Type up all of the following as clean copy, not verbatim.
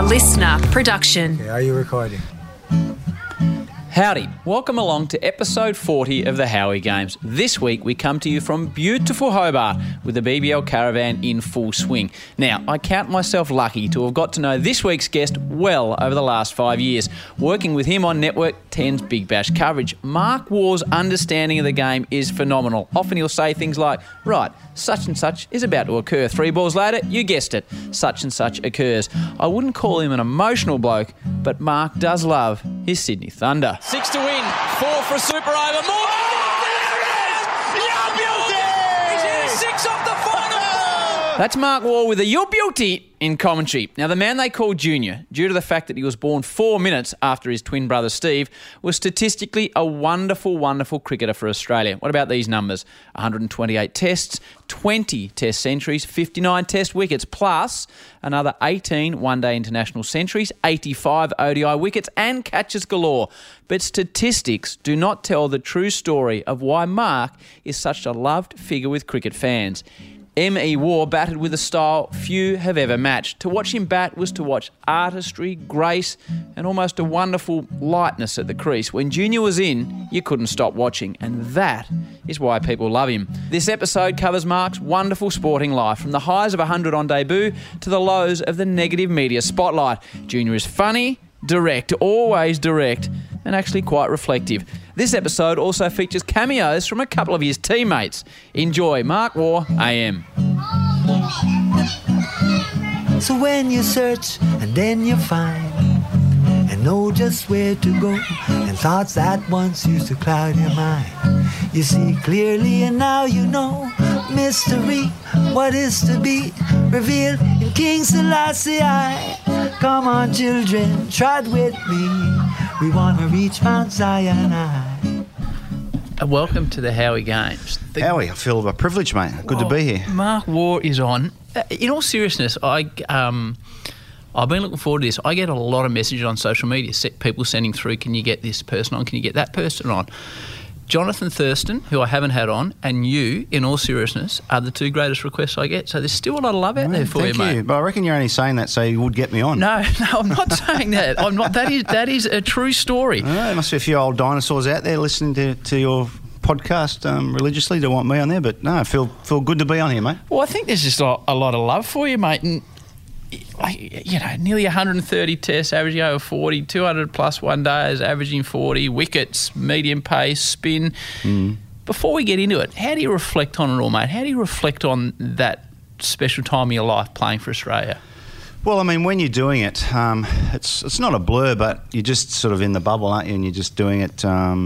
listener production. Okay, are you recording? Howdy, welcome along to episode 40 of the Howie Games. This week we come to you from beautiful Hobart with the BBL Caravan in full swing. Now, I count myself lucky to have got to know this week's guest well over the last 5 years, working with him on Network 10's Big Bash coverage. Mark Waugh's understanding of the game is phenomenal. Often he'll say things like, right, such and such is about to occur. 3 balls later, you guessed it, such and such occurs. I wouldn't call him an emotional bloke, but Mark does love his Sydney Thunder. 6 to win, 4 for a super over. More. He's hit 6 off the final ball. That's Mark Waugh with a "Your Beauty" in commentary. Now, the man they call Junior, due to the fact that he was born 4 minutes after his twin brother Steve, was statistically a wonderful, wonderful cricketer for Australia. What about these numbers? 128 tests, 20 test centuries, 59 test wickets, plus another 18 one-day international centuries, 85 ODI wickets and catches galore. But statistics do not tell the true story of why Mark is such a loved figure with cricket fans. M.E. Waugh batted with a style few have ever matched. To watch him bat was to watch artistry, grace, and almost a wonderful lightness at the crease. When Junior was in, you couldn't stop watching, and that is why people love him. This episode covers Mark's wonderful sporting life, from the highs of 100 on debut to the lows of the negative media spotlight. Junior is funny, direct, always direct, and actually quite reflective. This episode also features cameos from a couple of his teammates. Enjoy Mark Waugh AM. So when you search and then you find and know just where to go, and thoughts that once used to cloud your mind, you see clearly and now you know mystery, what is to be revealed in King Selassie. Come on children, trot with me, we want to reach Mount Zion. Welcome to the Howie Games. Howie, I feel a privilege, mate. Good to be here. Mark Waugh is on. In all seriousness, I've been looking forward to this. I get a lot of messages on social media, people sending through, can you get this person on, can you get that person on? Jonathan Thurston, who I haven't had on, and you, in all seriousness, are the 2 greatest requests I get. So there's still a lot of love out there for you, mate. Thank you. But I reckon you're only saying that so you would get me on. No, I'm not saying that. I'm not. That is a true story. There must be a few old dinosaurs out there listening to your podcast religiously to want me on there. But no, I feel good to be on here, mate. Well, I think there's just a lot of love for you, mate. And nearly 130 tests, averaging over 40, 200 plus one days, averaging 40, wickets, medium pace, spin. Before we get into it, how do you reflect on it all, mate? How do you reflect on that special time of your life playing for Australia? Well, I mean, when you're doing it, it's not a blur, but you're just sort of in the bubble, aren't you? And you're just doing it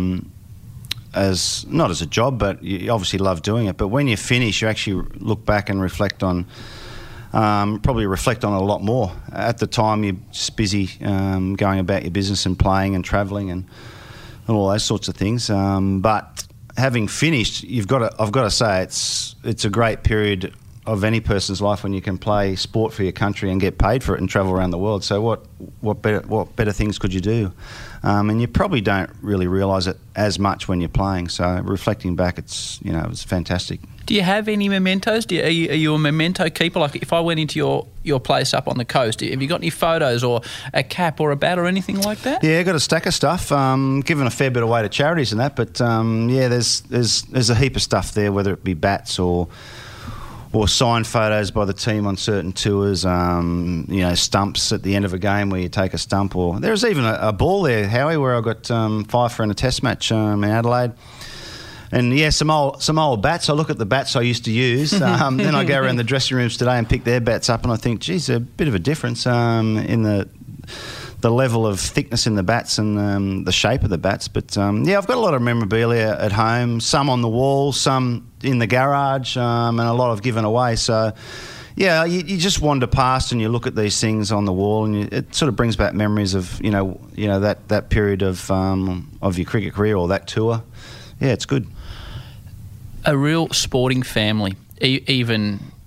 as not as a job, but you obviously love doing it. But when you finish, you actually look back and reflect on. Probably reflect on it a lot more. At the time, you're just busy going about your business and playing and travelling and all those sorts of things. But having finished, I've got to say, it's a great period of any person's life when you can play sport for your country and get paid for it and travel around the world. So what better things could you do? And you probably don't really realise it as much when you're playing. So reflecting back, it's fantastic. Do you have any mementos? Are you a memento keeper? Like if I went into your place up on the coast, have you got any photos or a cap or a bat or anything like that? Yeah, got a stack of stuff. Given a fair bit away to charities and that, but there's a heap of stuff there, whether it be bats or signed photos by the team on certain tours, stumps at the end of a game where you take a stump. Or there's even a ball there, Howie, where I got 5 for in a test match in Adelaide. And yeah, some old bats. I look at the bats I used to use. Then I go around the dressing rooms today and pick their bats up, and I think, geez, a bit of a difference in the level of thickness in the bats and the shape of the bats. But I've got a lot of memorabilia at home. Some on the wall, some in the garage, and a lot I've given away. So yeah, you just wander past and you look at these things on the wall, and it sort of brings back memories of that period of your cricket career or that tour. Yeah, it's good. A real sporting family, even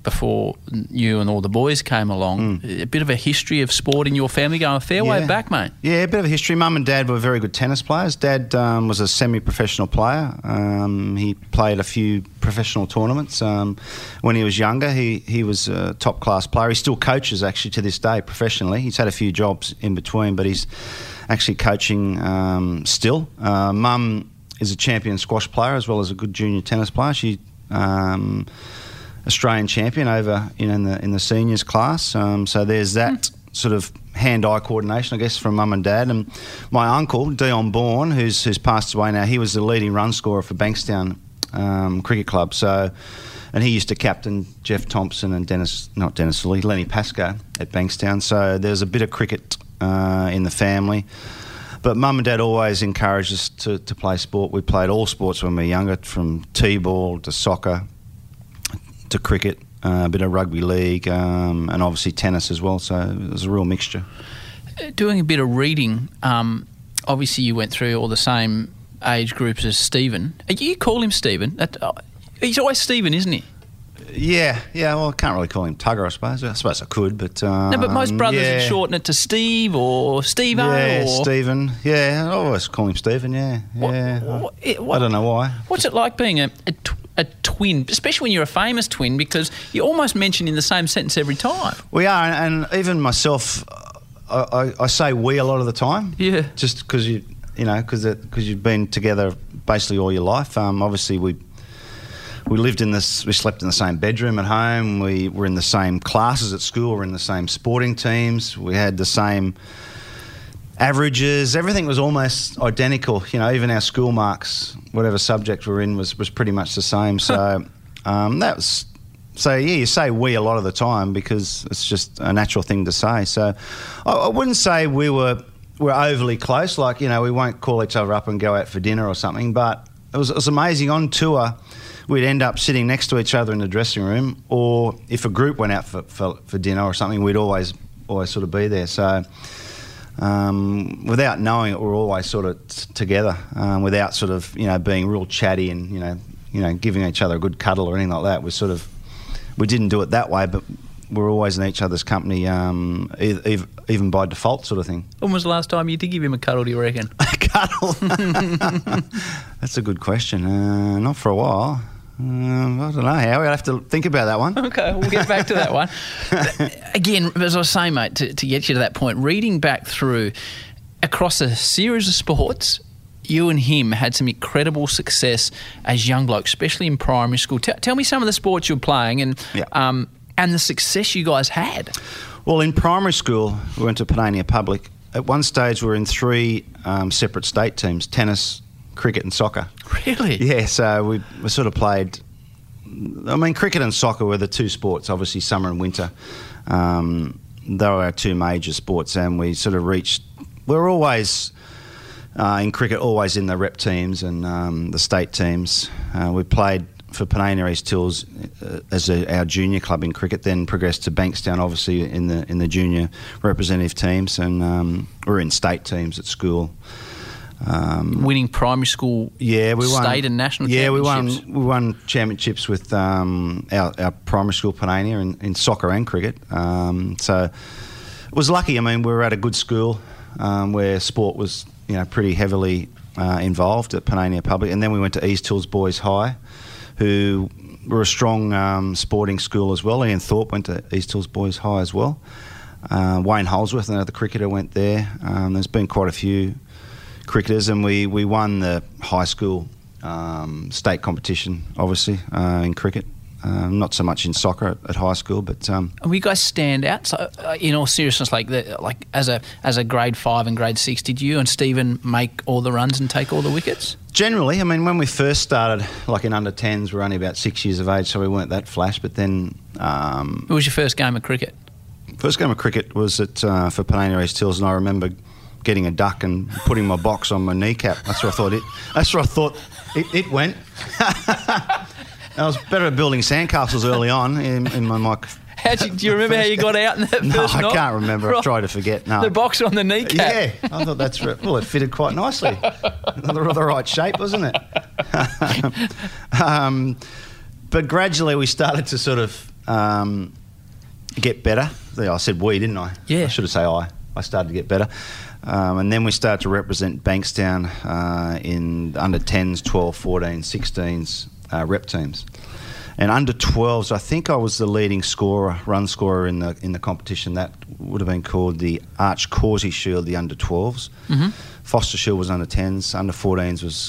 before you and all the boys came along. A bit of a history of sport in your family going a fair way back, mate. Yeah, a bit of a history. Mum and Dad were very good tennis players. Dad was a semi-professional player. He played a few professional tournaments. When he was younger, he was a top-class player. He still coaches, actually, to this day, professionally. He's had a few jobs in between, but he's actually coaching still. Mum is a champion squash player as well as a good junior tennis player. She Australian champion over in the seniors class. So there's that sort of hand-eye coordination, I guess, from Mum and Dad. And my uncle, Dion Bourne, who's passed away now, he was the leading run scorer for Bankstown Cricket Club. And he used to captain Jeff Thompson and Lenny Pascoe at Bankstown. So there's a bit of cricket in the family. But Mum and Dad always encouraged us to play sport. We played all sports when we were younger, from T-ball to soccer to cricket, a bit of rugby league, and obviously tennis as well. So it was a real mixture. Doing a bit of reading, obviously you went through all the same age groups as Stephen. You call him Stephen. He's always Stephen, isn't he? Yeah. Well, I can't really call him Tugger, I suppose. I suppose I could, but... no, but most brothers would shorten it to Steve or Steve-O. Yeah, Stephen. Yeah, I always call him Stephen, yeah. I don't know why. What's it like being a twin, especially when you're a famous twin, because you're almost mentioned in the same sentence every time? We are, and even myself, I say we a lot of the time. Yeah. Just because because you've been together basically all your life. Obviously, we lived we slept in the same bedroom at home. We were in the same classes at school. We were in the same sporting teams. We had the same averages. Everything was almost identical. Even our school marks, whatever subject we're in, was pretty much the same. So you say we a lot of the time because it's just a natural thing to say. So I wouldn't say we're overly close. Like, we won't call each other up and go out for dinner or something. But it was amazing. On tour, we'd end up sitting next to each other in the dressing room, or if a group went out for dinner or something, we'd always sort of be there. So without knowing it, we're always sort of together, without sort of being real chatty and giving each other a good cuddle or anything like that. We didn't do it that way, but we're always in each other's company, even by default, sort of thing. When was the last time you did give him a cuddle, do you reckon? A cuddle? That's a good question. Not for a while. I don't know, Howie. I'd have to think about that one. Okay, we'll get back to that one. Again, as I was saying, mate, to get you to that point, reading back through across a series of sports, you and him had some incredible success as young blokes, especially in primary school. Tell me some of the sports you were playing and the success you guys had. Well, in primary school, we went to Panania Public. At one stage, we were in 3 separate state teams: tennis, cricket and soccer. Really? Yeah, so we sort of played... cricket and soccer were the 2 sports, obviously summer and winter. They were our 2 major sports, and we sort of reached... We were always, in cricket, always in the rep teams and the state teams. We played for Panania East Hills as our junior club in cricket, then progressed to Bankstown, obviously, in the junior representative teams, and we were in state teams at school. Winning primary school state and national championships. We won championships with our primary school Panania in soccer and cricket. So it was lucky. We were at a good school where sport was pretty heavily involved at Panania Public, and then we went to East Hills Boys High, who were a strong sporting school as well. Ian Thorpe went to East Hills Boys High as well. Wayne Holsworth, another cricketer, went there. There's been quite a few cricketers, and we won the high school state competition, obviously, in cricket. Not so much in soccer at high school, but you guys stand out. So, in all seriousness, like as a grade 5 and grade 6, did you and Stephen make all the runs and take all the wickets? Generally, when we first started, like in under 10s, we were only about 6 years of age, so we weren't that flash. But then, what was your first game of cricket? First game of cricket was for Panania East Hills, and I remember getting a duck and putting my box on my kneecap. That's where I thought it went. I was better at building sandcastles early on in my mic. Do you remember how you got out in that first knock? No, I can't remember. Right. I try to forget. No. The box on the kneecap. Yeah, I thought that's right. Well, it fitted quite nicely. The right shape, wasn't it? But gradually we started to sort of get better. I said we, didn't I? Yeah. I should have said I. I started to get better. And then we started to represent Bankstown in under 10s, 12, 14, 16s rep teams. And under 12s, I think I was the leading run scorer in the competition. That would have been called the Arch Causey Shield, the under 12s. Mm-hmm. Foster Shield was under 10s. Under 14s was,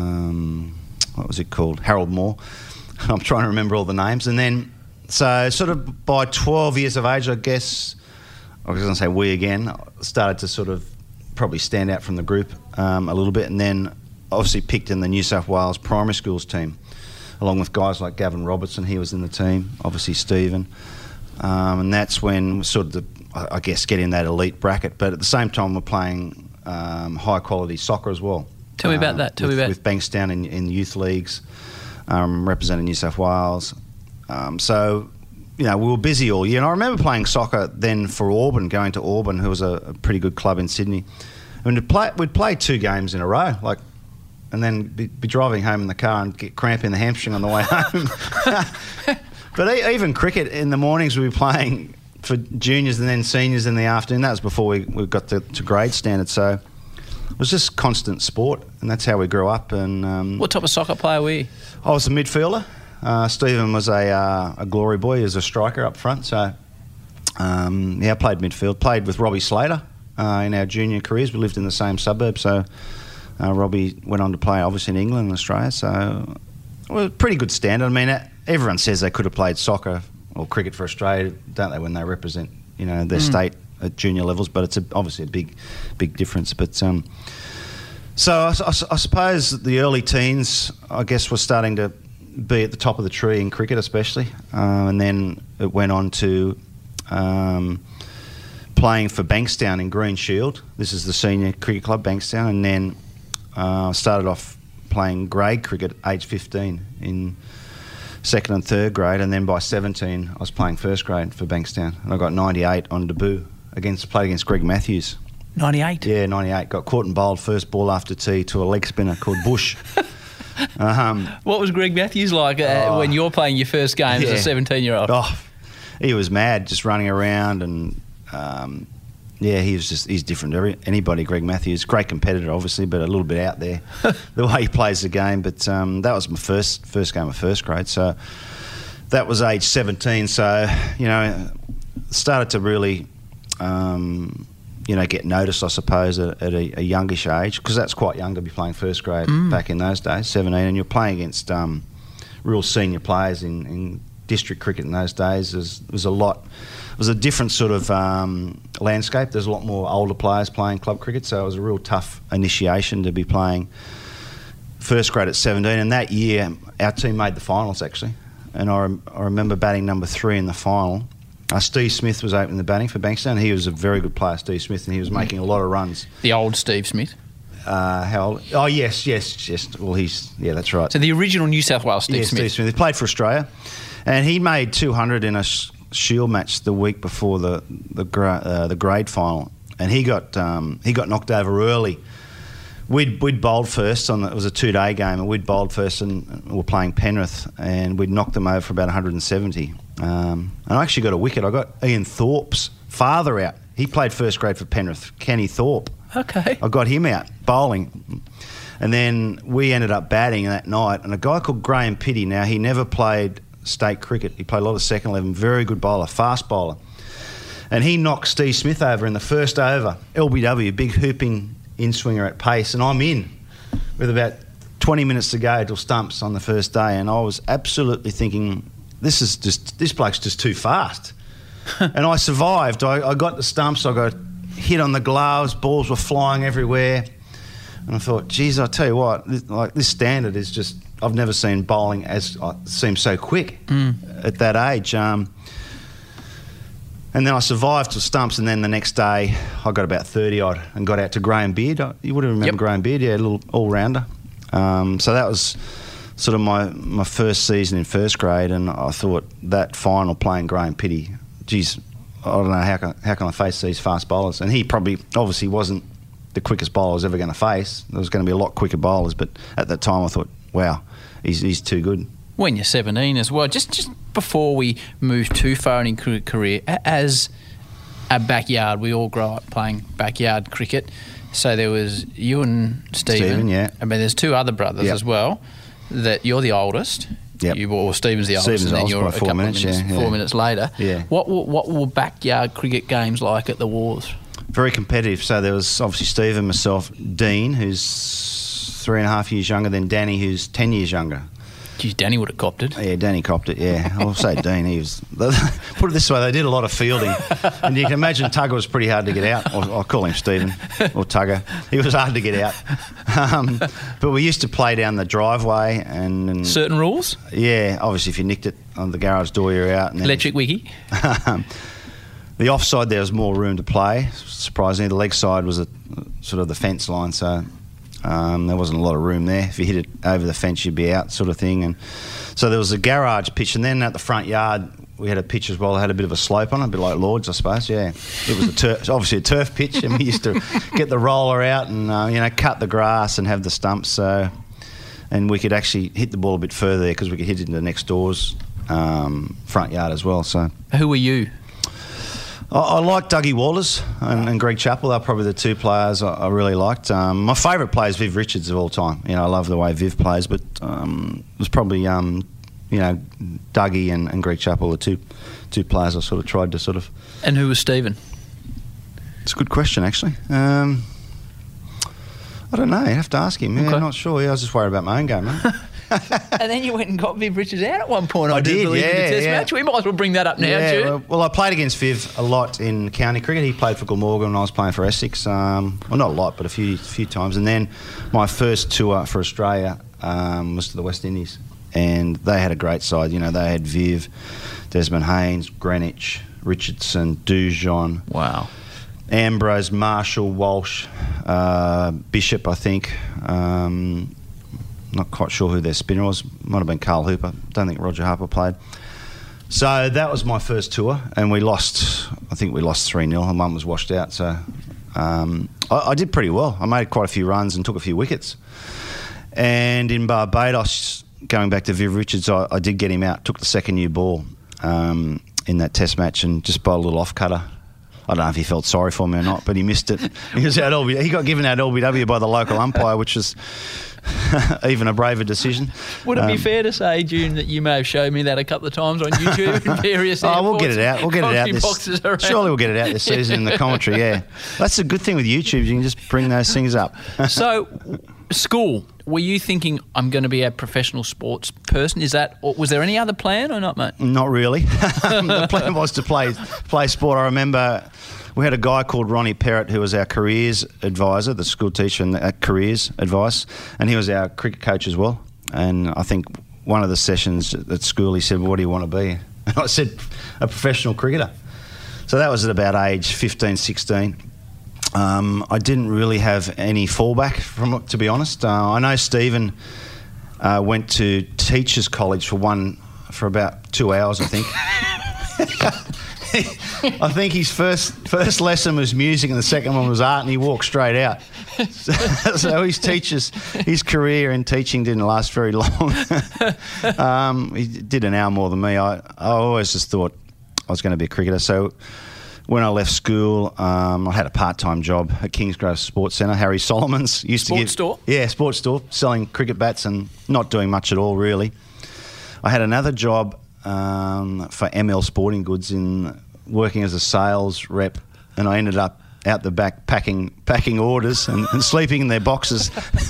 what was it called? Harold Moore. I'm trying to remember all the names. And then, so sort of by 12 years of age, I guess, I was going to say we again, started to sort of probably stand out from the group a little bit. And then obviously picked in the New South Wales primary schools team, along with guys like Gavin Robertson. He was in the team, obviously Stephen. And that's when sort of, I guess, getting that elite bracket. But at the same time, we're playing high-quality soccer as well. Tell me about that. With Bankstown in youth leagues, representing New South Wales. So, we were busy all year. And I remember playing soccer then for Auburn, going to Auburn, who was a pretty good club in Sydney. And we'd play 2 games in a row, and then be driving home in the car and get cramp in the hamstring on the way home. But even cricket in the mornings, we'd be playing for juniors and then seniors in the afternoon. That was before we got to grade standard. So it was just constant sport, and that's how we grew up. And what type of soccer player were you? I was a midfielder. Stephen was a glory boy. He was a striker up front. So, I played midfield. Played with Robbie Slater in our junior careers. We lived in the same suburb, so Robbie went on to play, obviously, in England and Australia. So, it was a pretty good standard. I mean, everyone says they could have played soccer or cricket for Australia, don't they, when they represent, their state at junior levels? But it's obviously a big difference. But so I suppose the early teens, I guess, was starting to be at the top of the tree in cricket, especially, and then it went on to playing for Bankstown in Green Shield. This is the senior cricket club, Bankstown, and then started off playing grade cricket at age 15 in 2nd and 3rd grade, and then by 17 I was playing 1st grade for Bankstown, and I got 98 on debut played against Greg Matthews. 98? Yeah, 98. Got caught and bowled first ball after tee to a leg spinner called Bush. What was Greg Matthews like when you're playing your first game as a 17-year-old? Oh, he was mad, just running around, and he's different to anybody. Greg Matthews, great competitor, obviously, but a little bit out there the way he plays the game. But that was my first game of 1st grade, so that was age 17. So started to really get noticed, I suppose, at a youngish age, because that's quite young to be playing 1st grade back in those days, 17, and you're playing against real senior players in district cricket in those days. It was a different sort of landscape. There's a lot more older players playing club cricket, so it was a real tough initiation to be playing 1st grade at 17. And that year, our team made the finals, actually, and I remember batting number 3 in the final. Steve Smith was opening the batting for Bankstown. He was a very good player, Steve Smith, and he was making a lot of runs. The old Steve Smith? How old? Oh, yes. Well, that's right. So the original New South Wales Steve Smith. Steve Smith. He played for Australia, and he made 200 in a Shield match the week before the grade final, and he got knocked over early. We'd bowled first it was a 2-day game, and we'd bowled first, and we were playing Penrith, and we'd knocked them over for about 170. And I actually got a wicket. I got Ian Thorpe's father out. He played 1st grade for Penrith, Kenny Thorpe. Okay. I got him out bowling, and then we ended up batting that night. And a guy called Graham Pitty. Now, he never played state cricket. He played a lot of second 11. Very good bowler, fast bowler. And he knocked Steve Smith over in the first over. LBW, big hooping in-swinger at pace, and I'm in with about 20 minutes to go till stumps on the first day, and I was absolutely thinking, this bloke's just too fast. And I survived. I got the stumps, I got hit on the gloves, balls were flying everywhere, and I thought, geez, I tell you what, this standard is just, I've never seen bowling seem so quick at that age. And then I survived to stumps, and then the next day I got about 30-odd and got out to Graham Beard. You would have remembered Graham Beard, a little all-rounder. So that was sort of my first season in 1st grade, and I thought that final playing Graham Pitty, geez, I don't know, how can I face these fast bowlers? And he obviously wasn't the quickest bowler I was ever going to face. There was going to be a lot quicker bowlers, but at that time I thought, wow, he's too good. when you're 17 as well. Just before we move too far in your career, as a backyard, we all grow up playing backyard cricket. So there was you and Stephen. Yeah. I mean, there's two other brothers as well. That you're the oldest. Yep. Stephen's the oldest, and then you're a couple of minutes, 4 minutes later. Yeah. What were backyard cricket games like at the Wars? Very competitive. So there was obviously Stephen, myself, Dean, who's 3.5 years younger, then Danny, who's 10 years younger. Geez, Danny would have copped it. Yeah, Danny copped it, yeah. I'll say Dean, he was... Put it this way, they did a lot of fielding. And you can imagine Tugger was pretty hard to get out. I'll call him Stephen, or Tugger. He was hard to get out. But we used to play down the driveway and certain rules? Yeah, obviously if you nicked it on the garage door, you're out. And then, electric wiki? The offside, there was more room to play, surprisingly. The leg side was sort of the fence line, so... there wasn't a lot of room there. If you hit it over the fence, you'd be out, sort of thing. And so there was a garage pitch, and then at the front yard, we had a pitch as well. It had a bit of a slope on it, a bit like Lord's, I suppose. Yeah, it was obviously a turf pitch, and we used to get the roller out and cut the grass and have the stumps. So, and we could actually hit the ball a bit further there because we could hit it into next door's front yard as well. So, who were you? I like Dougie Walters and Greg Chappell. They're probably the two players I really liked. My favourite player is Viv Richards of all time. I love the way Viv plays, but it was probably Dougie and Greg Chappell, the two players I sort of tried to sort of. And who was Stephen? It's a good question, actually. I don't know. You have to ask him. Yeah, Okay. Not sure. Yeah, I was just worried about my own game, mate. And then you went and got Viv Richards out at one point. I did, believe, in the Test yeah. match. We might as well bring that up now, too. Well, I played against Viv a lot in county cricket. He played for Glamorgan when I was playing for Essex. Well, not a lot, but a few times. And then my first tour for Australia was to the West Indies, and they had a great side. They had Viv, Desmond Haynes, Greenwich, Richardson, Dujon. Wow. Ambrose, Marshall, Walsh, Bishop, I think. Not quite sure who their spinner was. Might have been Carl Hooper. Don't think Roger Harper played. So that was my first tour, and we lost. I think we lost 3-0. And one was washed out. So I did pretty well. I made quite a few runs and took a few wickets. And in Barbados, going back to Viv Richards, I did get him out. Took the second new ball in that Test match and just bowled a little off cutter. I don't know if he felt sorry for me or not, but he missed it. He was out LBW. He got given out LBW by the local umpire, which was even a braver decision. Would it be fair to say, June, that you may have showed me that a couple of times on YouTube in various airports? We'll get it out. We'll get it out. Surely we'll get it out this season in the commentary, yeah. That's a good thing with YouTube. You can just bring those things up. So, school, were you thinking, I'm going to be a professional sports person? Was there any other plan or not, mate? Not really. The plan was to play sport. I remember we had a guy called Ronnie Perrott who was our careers advisor, the school teacher and careers advice, and he was our cricket coach as well. And I think one of the sessions at school he said, well, what do you want to be? And I said, a professional cricketer. So that was at about age 15, 16. I didn't really have any fallback from it, to be honest. I know Stephen went to teachers' college for about 2 hours, I think. I think his first lesson was music and the second one was art, and he walked straight out. So his career in teaching didn't last very long. He did an hour more than me. I always just thought I was going to be a cricketer. So when I left school, I had a part-time job at Kingsgrove Sports Centre. Harry Solomon's used to give... Sports store? Yeah, sports store, selling cricket bats and not doing much at all, really. I had another job for ML Sporting Goods in working as a sales rep, and I ended up out the back packing orders and sleeping in their boxes.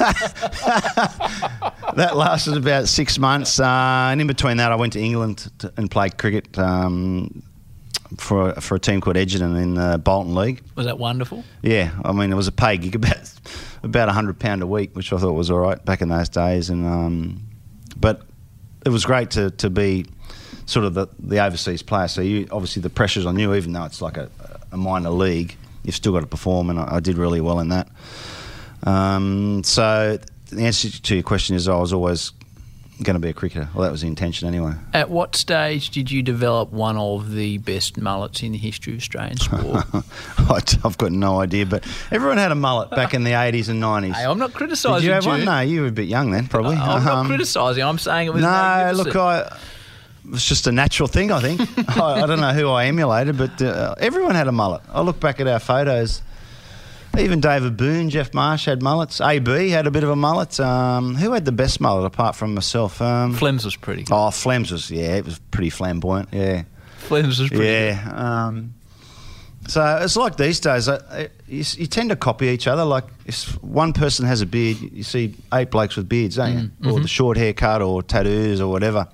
That lasted about 6 months, and in between that I went to England and played cricket for a team called Edgerton in the Bolton League. Was that wonderful? Yeah, I mean it was a pay gig, about £100 a week, which I thought was all right back in those days, and but it was great to be sort of the overseas player. So obviously the pressure's on you, even though it's like a minor league. You've still got to perform, and I did really well in that. So the answer to your question is I was always going to be a cricketer. Well, that was the intention anyway. At what stage did you develop one of the best mullets in the history of Australian sport? I've got no idea, but everyone had a mullet back in the 80s and 90s. Hey, I'm not criticising Did you have Jude. one? No, you were a bit young then, probably. I'm not criticising. I'm saying it was No, magnificent. look, it was just a natural thing, I think. I don't know who I emulated, but everyone had a mullet. I look back at our photos. Even David Boone, Jeff Marsh had mullets. AB had a bit of a mullet. Who had the best mullet apart from myself? Flems was pretty good. Oh, Flems was, it was pretty flamboyant, yeah. Flems was pretty good. Yeah. So it's like these days, you tend to copy each other. Like if one person has a beard, you see 8 blokes with beards, don't you? Mm-hmm. Or the short haircut or tattoos or whatever.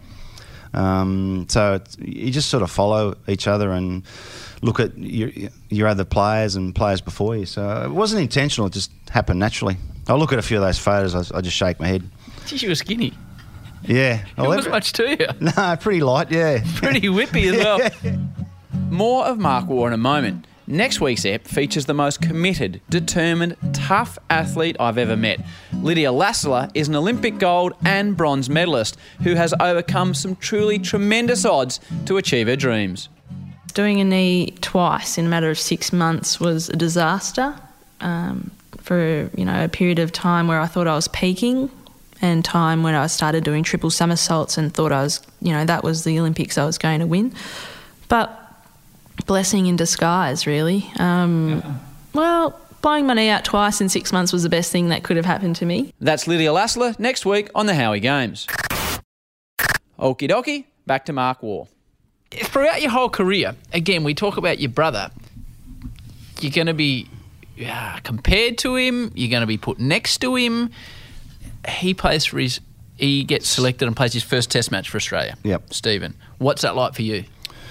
So you just sort of follow each other and look at your other players and players before you. So it wasn't intentional, it just happened naturally. I look at a few of those photos, I just shake my head. Geez, you were skinny. Yeah. There wasn't much to you. No, pretty light, yeah. Pretty whippy as well. More of Mark Waugh in a moment. Next week's ep features the most committed, determined, tough athlete I've ever met. Lydia Lassler is an Olympic gold and bronze medalist who has overcome some truly tremendous odds to achieve her dreams. Doing a knee twice in a matter of 6 months was a disaster for a period of time where I thought I was peaking and time when I started doing triple somersaults and thought I was, that was the Olympics I was going to win. But blessing in disguise, really. Well, blowing my knee out twice in 6 months was the best thing that could have happened to me. That's Lydia Lassler next week on the Howie Games. Okie dokie, back to Mark Waugh. Throughout your whole career, again, we talk about your brother. You're going to be compared to him. You're going to be put next to him. He gets selected and plays his first Test match for Australia. Yep. Stephen, what's that like for you?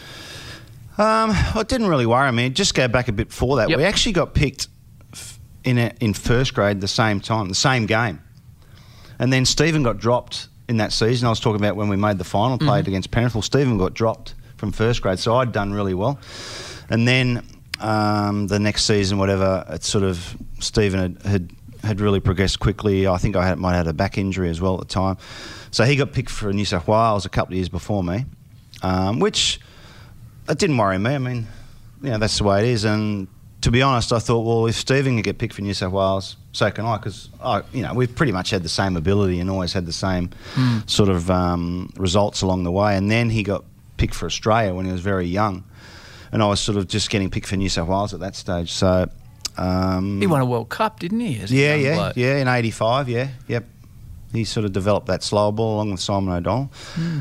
It didn't really worry me. Just go back a bit before that. Yep. We actually got picked in first grade the same time, the same game. And then Stephen got dropped in that season. I was talking about when we made the final, played against Penrith. Stephen got dropped from first grade, so I'd done really well. And then the next season, whatever, it's sort of Stephen had really progressed quickly. I think I might have had a back injury as well at the time. So he got picked for New South Wales a couple of years before me, which it didn't worry me. I mean, that's the way it is. And to be honest, I thought, well, if Stephen can get picked for New South Wales, so can I, because we've pretty much had the same ability and always had the same sort of results along the way. And then he got picked for Australia when he was very young, and I was sort of just getting picked for New South Wales at that stage. So He won a World Cup, didn't he? Yeah, in '85. Yep. He sort of developed that slow ball along with Simon O'Donnell.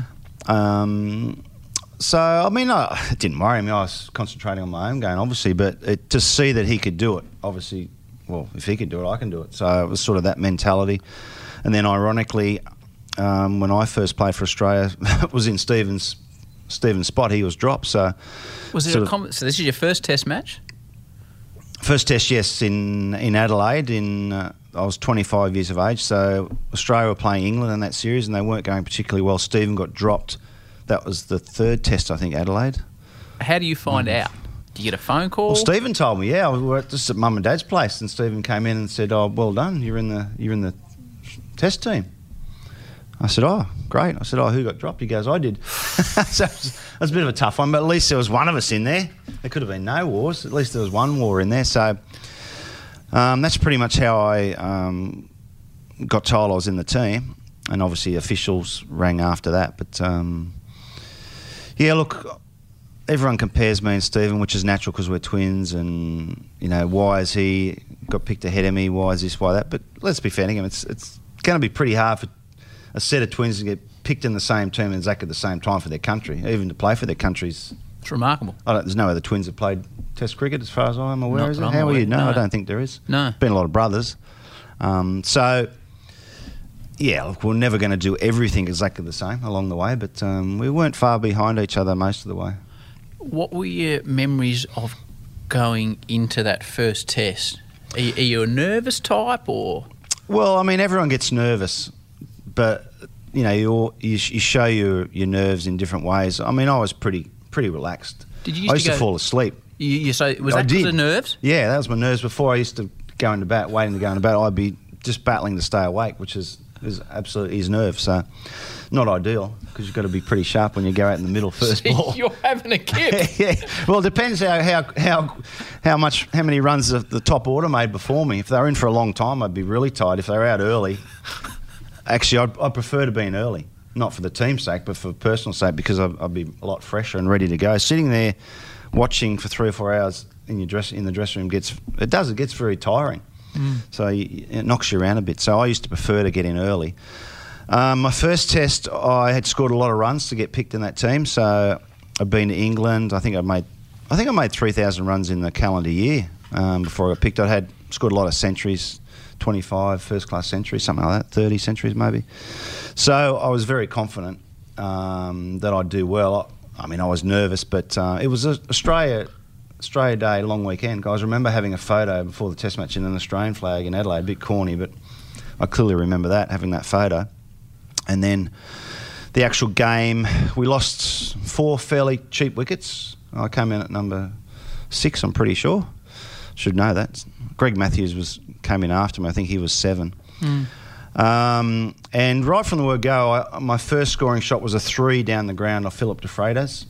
So, I mean, it didn't worry me. I was concentrating on my own game, obviously, but to see that he could do it, obviously, well, if he could do it, I can do it. So it was sort of that mentality. And then, ironically, when I first played for Australia, it was in Stephen's spot. He was dropped. So was it so this is your first Test match? First Test, yes, in Adelaide. I was 25 years of age. So Australia were playing England in that series, and they weren't going particularly well. Stephen got dropped. That was the third Test, I think, Adelaide. How do you find out? Do you get a phone call? Well, Stephen told me. Yeah, we were just at Mum and Dad's place, and Stephen came in and said, "Oh, well done. You're in the Test team." I said, "Oh, great." I said, "Oh, who got dropped?" He goes, "I did." So it was a bit of a tough one, but at least there was one of us in there. There could have been no wars. At least there was one war in there. So that's pretty much how I got told I was in the team, and obviously officials rang after that. But yeah, look, everyone compares me and Stephen, which is natural because we're twins, and why has he got picked ahead of me? Why is this? Why that? But let's be fair to him. It's going to be pretty hard for a set of twins to get picked in the same team and exactly the same time for their country, even to play for their countries. It's remarkable. There's no other twins that played Test cricket, as far as I'm aware. Not is that it? I'm How are aware. you? No, No. I don't think there is. No. Been a lot of brothers. So, yeah, look, we're never going to do everything exactly the same along the way, but we weren't far behind each other most of the way. What were your memories of going into that first Test? Are you a nervous type, or? Well, I mean, everyone gets nervous, but you show your nerves in different ways. I mean, I was pretty relaxed. Did you I used to fall asleep. You say, was I that because did. of nerves? Yeah, that was my nerves before. I used to go into bat, waiting to go into bat. I'd be just battling to stay awake, which is It was his nerve. So not ideal because you've got to be pretty sharp when you go out in the middle first ball. You're having a kip. Yeah. Well, it depends how many runs the top order made before me. If they were in for a long time, I'd be really tired. If they were out early, actually, I'd prefer to be in early. Not for the team's sake, but for personal sake, because I'd be a lot fresher and ready to go. Sitting there watching for 3 or 4 hours in the dressing room gets very tiring. So it knocks you around a bit. So I used to prefer to get in early. My first test, I had scored a lot of runs to get picked in that team. So I'd been to England. I think I made 3,000 runs in the calendar year before I got picked. I had scored a lot of centuries. 25 first-class centuries, something like that, 30 centuries maybe. So I was very confident that I'd do well. I mean, I was nervous, but it was Australia Day, long weekend. Guys, I remember having a photo before the Test match in an Australian flag in Adelaide, a bit corny, but I clearly remember that, having that photo. And then the actual game, we lost 4 fairly cheap wickets. I came in at number 6, I'm pretty sure. Should know that. Greg Matthews came in after me. I think he was 7. And right from the word go, my first scoring shot was a 3 down the ground off Philip de Freitas.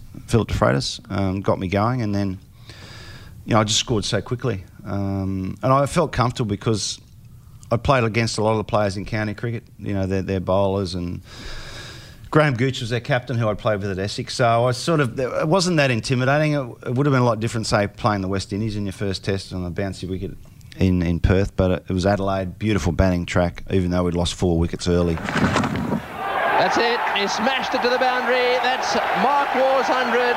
Got me going, and then I just scored so quickly. And I felt comfortable because I played against a lot of the players in county cricket. Their bowlers, and Graham Gooch was their captain, who I'd played with at Essex. So it wasn't that intimidating. It would have been a lot different, say, playing the West Indies in your first test on a bouncy wicket in Perth. But it was Adelaide, beautiful batting track, even though we'd lost 4 wickets early. That's it. He smashed it to the boundary. That's Mark Waugh's 100.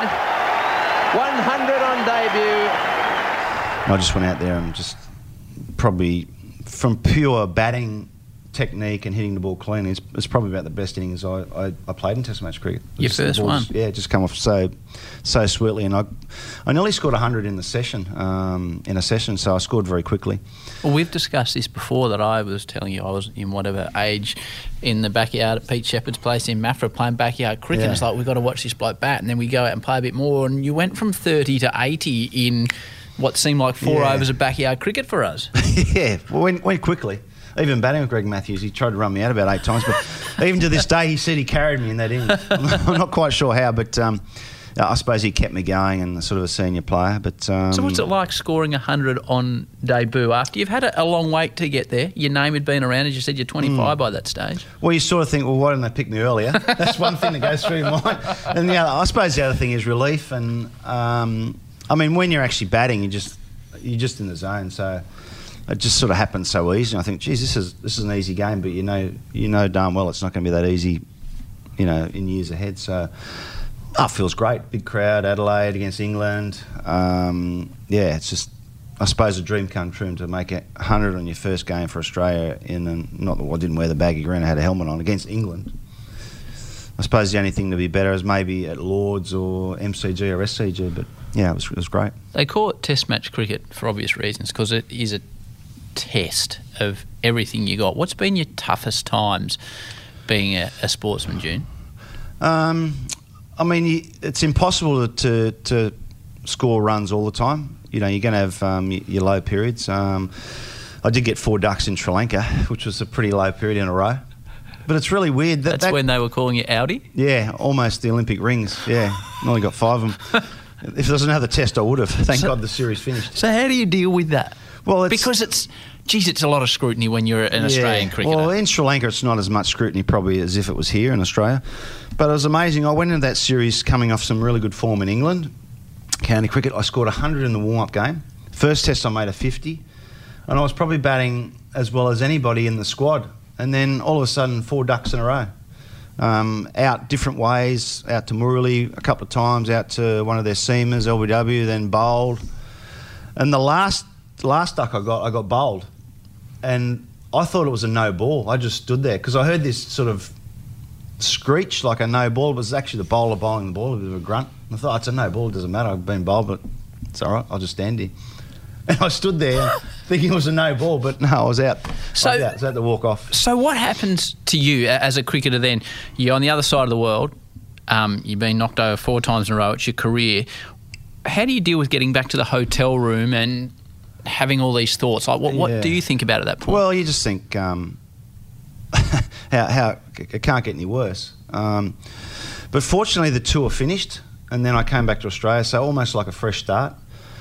100 on debut. I just went out there and just probably from pure batting technique and hitting the ball clean, it's probably about the best innings I played in Test match cricket. Your first one? Yeah, just come off so sweetly, and I nearly scored 100 in a session, so I scored very quickly. Well, we've discussed this before, that I was telling you I was in whatever age in the backyard at Pete Shepherd's place in Maffra playing backyard cricket. Yeah. And it's like, we've got to watch this bloke bat, and then we go out and play a bit more, and you went from 30 to 80 in what seemed like 4 overs of backyard cricket for us. Yeah, well, went quickly. Even batting with Greg Matthews, he tried to run me out about 8 times, but even to this day, he said he carried me in that innings. I'm not quite sure how, but I suppose he kept me going and sort of a senior player. But so what's it like scoring 100 on debut after you've had a long wait to get there? Your name had been around, as you said, you're 25 by that stage. Well, you sort of think, well, why didn't they pick me earlier? That's one thing that goes through your mind. And I suppose the other thing is relief. And I mean, when you're actually batting, you're just in the zone, so it just sort of happens so easy. And I think, geez, this is an easy game, but you know darn well it's not going to be that easy, in years ahead. So it feels great. Big crowd, Adelaide against England. It's just, I suppose, a dream come true to make 100 on your first game for Australia not that I didn't wear the baggy green, I had a helmet on, against England. I suppose the only thing to be better is maybe at Lords or MCG or SCG, but yeah, it was great. They call it Test match cricket for obvious reasons, because it is a test of everything you got. What's been your toughest times being a sportsman, June? I mean, it's impossible to score runs all the time. You're going to have your low periods. I did get 4 ducks in Sri Lanka, which was a pretty low period in a row. But it's really weird. That's when they were calling you Audi? Yeah, almost the Olympic rings. Yeah, I only got 5 of them. If there was another test, I would have. Thank God the series finished. So how do you deal with that? Well, because it's a lot of scrutiny when you're an Australian cricketer. Well, in Sri Lanka, it's not as much scrutiny probably as if it was here in Australia. But it was amazing. I went into that series coming off some really good form in England, county cricket. I scored 100 in the warm-up game. First test, I made a 50. And I was probably batting as well as anybody in the squad. And then all of a sudden, 4 ducks in a row. Out different ways, out to Murali a couple of times, out to one of their seamers, LBW, then bowled. And the last duck I got bowled. And I thought it was a no ball. I just stood there because I heard this sort of screech like a no ball. It was actually the bowler bowling the ball, a bit of a grunt. And I thought, it's a no ball, it doesn't matter, I've been bowled, but it's all right, I'll just stand here. And I stood there thinking it was a no ball, but no, I was out. I was out to walk off. So what happens to you as a cricketer then? You're on the other side of the world. You've been knocked over 4 times in a row. It's your career. How do you deal with getting back to the hotel room and having all these thoughts? Like, what do you think about at that point? Well, you just think, how it can't get any worse. But fortunately, the tour finished, and then I came back to Australia, so almost like a fresh start.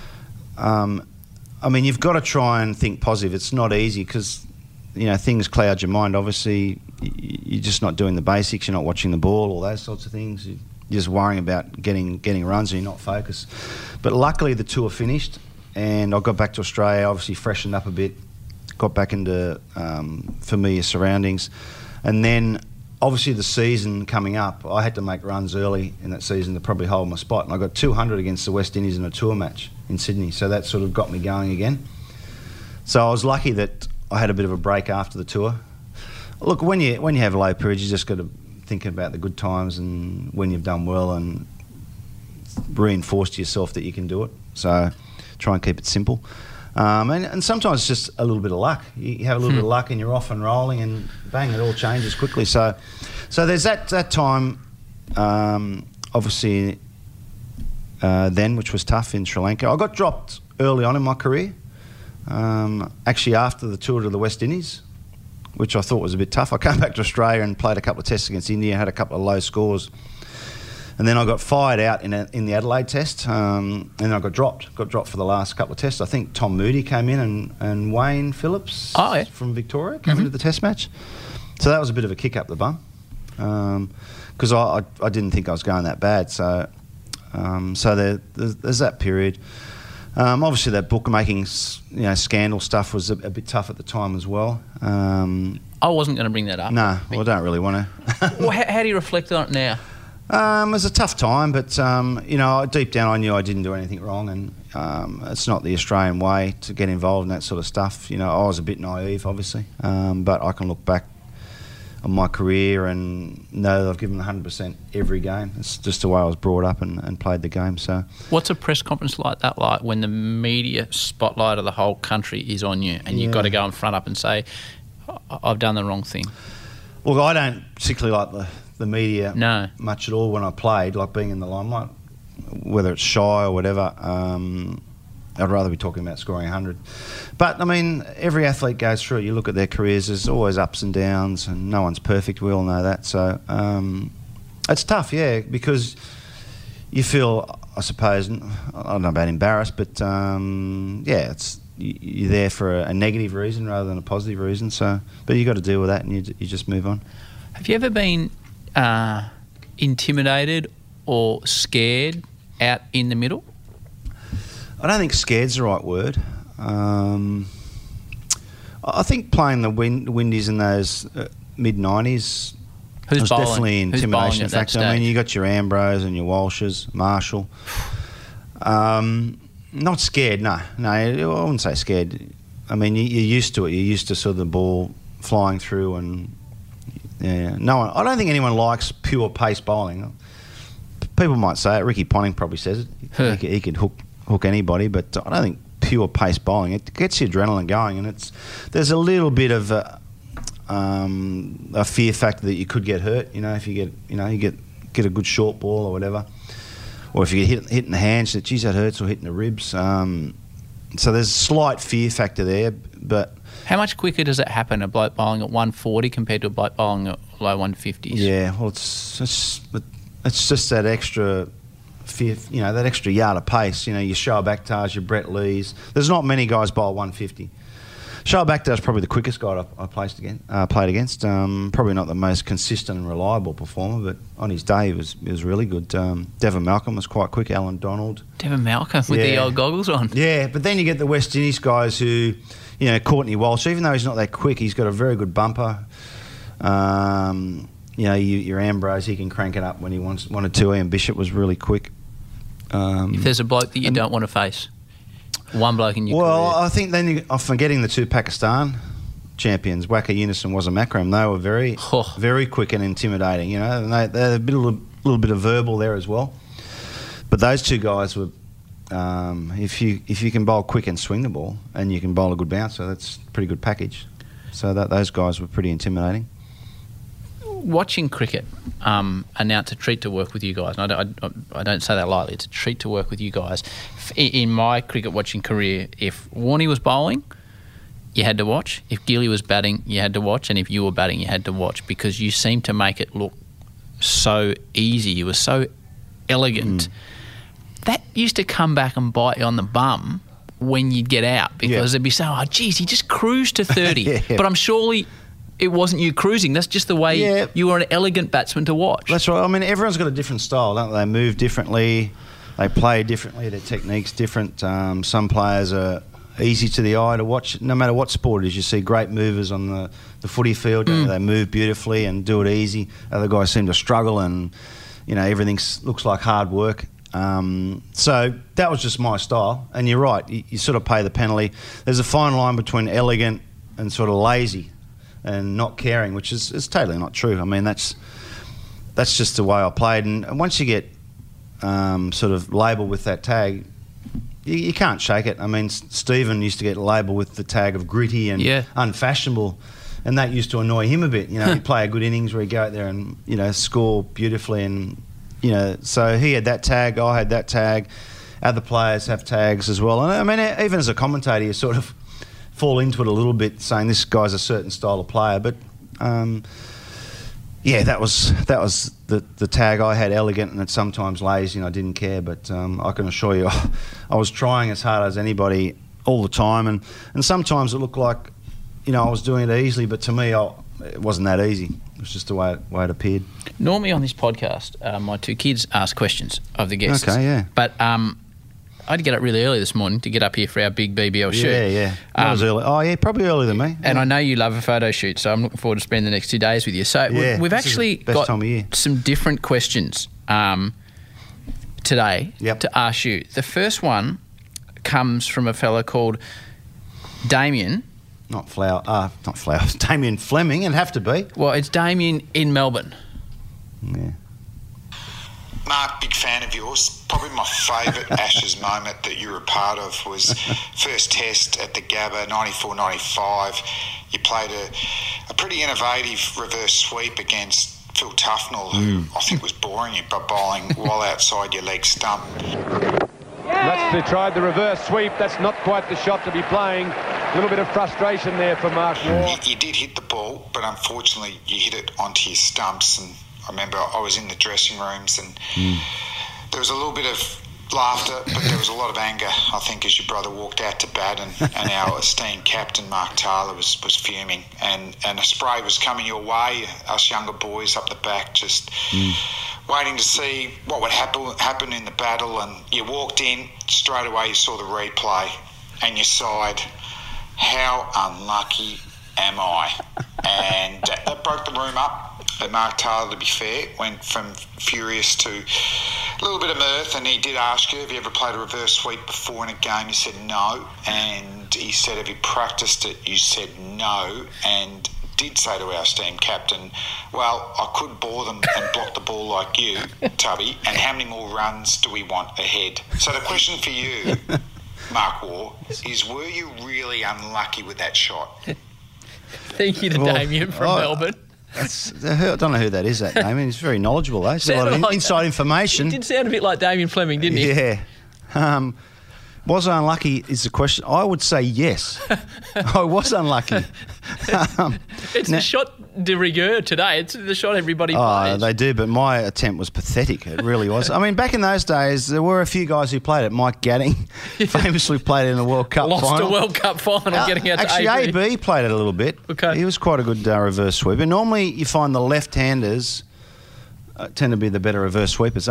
I mean, you've got to try and think positive. It's not easy because, you know, things cloud your mind. Obviously, you're just not doing the basics. You're not watching the ball, all those sorts of things. You're just worrying about getting runs, and you're not focused. But luckily, the tour finished, and I got back to Australia. Obviously, freshened up a bit, got back into familiar surroundings, and then obviously the season coming up, I had to make runs early in that season to probably hold my spot, and I got 200 against the West Indies in a tour match in Sydney, so that sort of got me going again. So I was lucky that I had a bit of a break after the tour. Look, when you have low periods, you just got to think about the good times and when you've done well and reinforce to yourself that you can do it. So try and keep it simple. And sometimes it's just a little bit of luck. You have a little bit of luck and you're off and rolling, and bang, it all changes quickly. So there's that time, obviously, then, which was tough in Sri Lanka. I got dropped early on in my career, actually after the tour to the West Indies, which I thought was a bit tough. I came back to Australia and played a couple of tests against India, had a couple of low scores. And then I got fired out in the Adelaide test, and I got dropped for the last couple of tests. I think Tom Moody came in and Wayne Phillips from Victoria came into the test match. So that was a bit of a kick up the bum, because I didn't think I was going that bad. So there's that period. Obviously that bookmaking scandal stuff was a bit tough at the time as well. I wasn't going to bring that up. No, well, I don't really want to. Well, how do you reflect on it now? It was a tough time, but deep down I knew I didn't do anything wrong, and it's not the Australian way to get involved in that sort of stuff. You know, I was a bit naive, obviously, but I can look back on my career and know that I've given 100% every game. It's just the way I was brought up and played the game. So, what's a press conference like that like when the media spotlight of the whole country is on you, and you've got to go in front up and say, "I've done the wrong thing"? Look, I don't particularly like the media much at all when I played, like being in the limelight, whether it's shy or whatever. I'd rather be talking about scoring 100. But, I mean, every athlete goes through it. You look at their careers, there's always ups and downs, and no one's perfect. We all know that. So it's tough, yeah, because you feel, I suppose, I don't know about embarrassed, but, you're there for a negative reason rather than a positive reason. So, but you got to deal with that, and you just move on. Have you ever been intimidated or scared out in the middle? I don't think scared's the right word. I think playing the Windies in those mid-90s was definitely an intimidation factor. I mean, you got your Ambrose and your Walshes, Marshall. Not scared, no, I wouldn't say scared. I mean, you're used to it. You're used to sort of the ball flying through, and I don't think anyone likes pure pace bowling. People might say it. Ricky Ponting probably says it. He could hook anybody, but I don't think pure pace bowling. It gets your adrenaline going, and there's a little bit of a fear factor that you could get hurt. You know, if you get a good short ball or whatever, or if you get hit in the hands, that geez, that hurts, or hit in the ribs. So there's a slight fear factor there, but. How much quicker does it happen, a bloke bowling at 140 compared to a bloke bowling at low 150s? Yeah, well, it's just that extra fear, that extra yard of pace. You know, your Shoaib Akhtar's, your Brett Lees. There's not many guys bowl 150. Shoaib Akhtar's probably the quickest guy I played against. Probably not the most consistent and reliable performer, but on his day he was really good. Devon Malcolm was quite quick. Alan Donald. Devon Malcolm with the old goggles on. Yeah, but then you get the West Indies guys who, Courtney Walsh, even though he's not that quick, he's got a very good bumper. Your Ambrose, he can crank it up when he wanted to. Ian Bishop was really quick. If there's a bloke that you don't want to face, one bloke in your career. Well, I think then I'm forgetting the two Pakistan champions, Waqar Younis and Wasim Akram. They were very, very quick and intimidating. And they're a little bit of verbal there as well. But those two guys were. If you can bowl quick and swing the ball, and you can bowl a good bouncer, that's a pretty good package. So those guys were pretty intimidating. Watching cricket, and now it's a treat to work with you guys. And I don't say that lightly. It's a treat to work with you guys. In my cricket watching career, if Warnie was bowling, you had to watch. If Gilly was batting, you had to watch. And if you were batting, you had to watch, because you seemed to make it look so easy. You were so elegant. That used to come back and bite you on the bum when you'd get out, because they'd be saying, oh, geez, he just cruised to 30. But I'm surely it wasn't you cruising. That's just the way you were an elegant batsman to watch. That's right. I mean, everyone's got a different style, don't they? They move differently. They play differently. Their technique's different. Some players are easy to the eye to watch. No matter what sport it is, you see great movers on the footy field. They move beautifully and do it easy. Other guys seem to struggle, and everything looks like hard work. So that was just my style. And you're right, you sort of pay the penalty. There's a fine line between elegant and sort of lazy and not caring, which is totally not true. I mean, that's just the way I played. And once you get sort of labelled with that tag, you can't shake it. I mean, Stephen used to get labelled with the tag of gritty and unfashionable, and that used to annoy him a bit. He'd play a good innings where he'd go out there and score beautifully, and so he had that tag, I had that tag. Other players have tags as well. And I mean, even as a commentator, you sort of fall into it a little bit, saying this guy's a certain style of player. But that was the tag I had, elegant, and it's sometimes lazy, and I didn't care. But I can assure you, I was trying as hard as anybody all the time, and sometimes it looked like I was doing it easily, but to me, it wasn't that easy. It was just the way it appeared. Normally on this podcast, my two kids ask questions of the guests. Okay, yeah. But I had to get up really early this morning to get up here for our big BBL shoot. Yeah. That was early. Oh, yeah, probably earlier than me. And I know you love a photo shoot, so I'm looking forward to spending the next 2 days with you. So we've actually got some different questions today to ask you. The first one comes from a fella called Damien. Not Flowers. Damien Fleming, it'd have to be. Well, it's Damien in Melbourne. Yeah. Mark, big fan of yours. Probably my favourite Ashes moment that you were a part of was first test at the Gabba, 94-95. You played a pretty innovative reverse sweep against Phil Tufnell, who I think was boring you by bowling well outside your leg stump. They tried the reverse sweep. That's not quite the shot to be playing. A little bit of frustration there for Mark Waugh. You did hit the ball, but unfortunately you hit it onto your stumps. And I remember I was in the dressing rooms, and there was a little bit of laughter, but there was a lot of anger, I think, as your brother walked out to bat, and our esteemed captain, Mark Taylor, was fuming. And a spray was coming your way, us younger boys up the back, just waiting to see what would happen in the battle. And you walked in, straight away you saw the replay, and you sighed, how unlucky am I? And that broke the room up. Mark Taylor, to be fair, went from furious to a little bit of mirth, and he did ask you, have you ever played a reverse sweep before in a game? You said no. And he said, have you practiced it? You said no. And did say to our esteemed captain, well, I could bore them and block the ball like you, Tubby, and how many more runs do we want ahead? So the question for you, Mark Waugh, is were you really unlucky with that shot? Thank you to Damien from Melbourne. I don't know who that is, that name. He's very knowledgeable, though. It's a lot of inside information. He did sound a bit like Damien Fleming, didn't he? Yeah. Was I unlucky is the question. I would say yes. I was unlucky. It's the shot de rigueur today. It's the shot everybody plays. They do, but my attempt was pathetic. It really was. I mean, back in those days, there were a few guys who played it. Mike Gadding famously played it in a World Cup final. Lost a World Cup final getting out actually, to AB. AB played it a little bit. Okay. He was quite a good reverse sweeper. Normally, you find the left-handers tend to be the better reverse sweepers.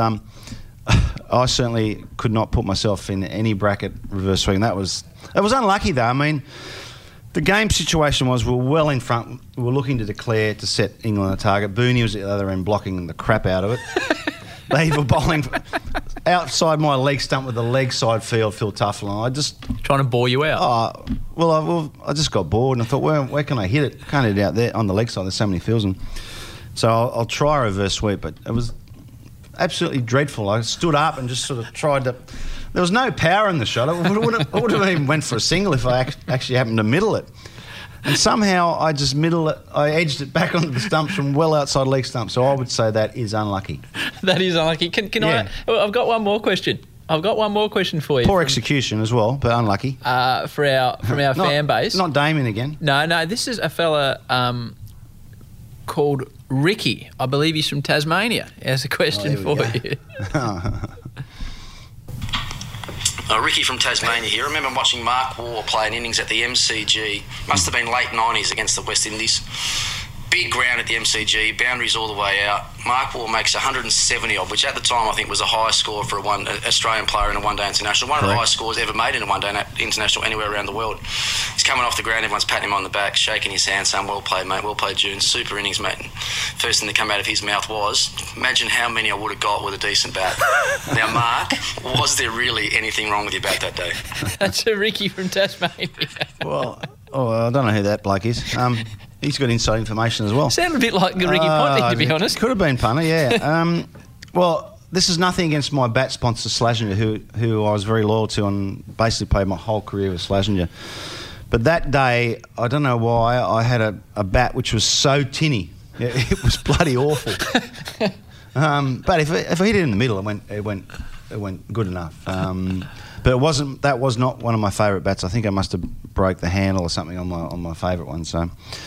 I certainly could not put myself in any bracket reverse sweeping. It was unlucky, though. I mean, the game situation was we were well in front. We were looking to declare to set England a target. Booney was at the other end blocking the crap out of it. They were bowling outside my leg stump with the leg side field, Phil Tufnell. I just... Trying to bore you out? I just got bored and I thought, where can I hit it? Can't hit it out there on the leg side. There's so many fields. So I'll try a reverse sweep, but it was absolutely dreadful. I stood up and just sort of tried to... There was no power in the shot. I would have even went for a single if I actually happened to middle it. And somehow I just I edged it back onto the stumps from well outside leg stump. So I would say that is unlucky. That is unlucky. Can I... I've got one more question. I've got one more question for you. Poor execution as well, but unlucky. From our fan base. Not Damien again. No. This is a fella called Ricky. I believe he's from Tasmania. He has a question for you. Ricky from Tasmania here. I remember watching Mark Waugh play an innings at the MCG. Must have been late 90s against the West Indies. Big ground at the MCG, boundaries all the way out. Mark Waugh makes 170 odd, which at the time I think was the highest score for an Australian player in a one-day international. One of the highest scores ever made in a one-day international anywhere around the world. He's coming off the ground, everyone's patting him on the back, shaking his hand, saying, well played, mate, well played, June. Super innings, mate. First thing that came out of his mouth was, imagine how many I would have got with a decent bat. Now, Mark, was there really anything wrong with your bat that day? That's a Ricky from Tasmania. Well, I don't know who that bloke is. He's got inside information as well. Sounded a bit like Ricky Ponting, to be honest. Could have been punter, yeah. Well, this is nothing against my bat sponsor, Slazenger, who I was very loyal to and basically played my whole career with Slazenger. But that day, I don't know why, I had a bat which was so tinny. It was bloody awful. But if I hit it in the middle, it went good enough. But that was not one of my favourite bats. I think I must have broke the handle or something on my favourite one. So,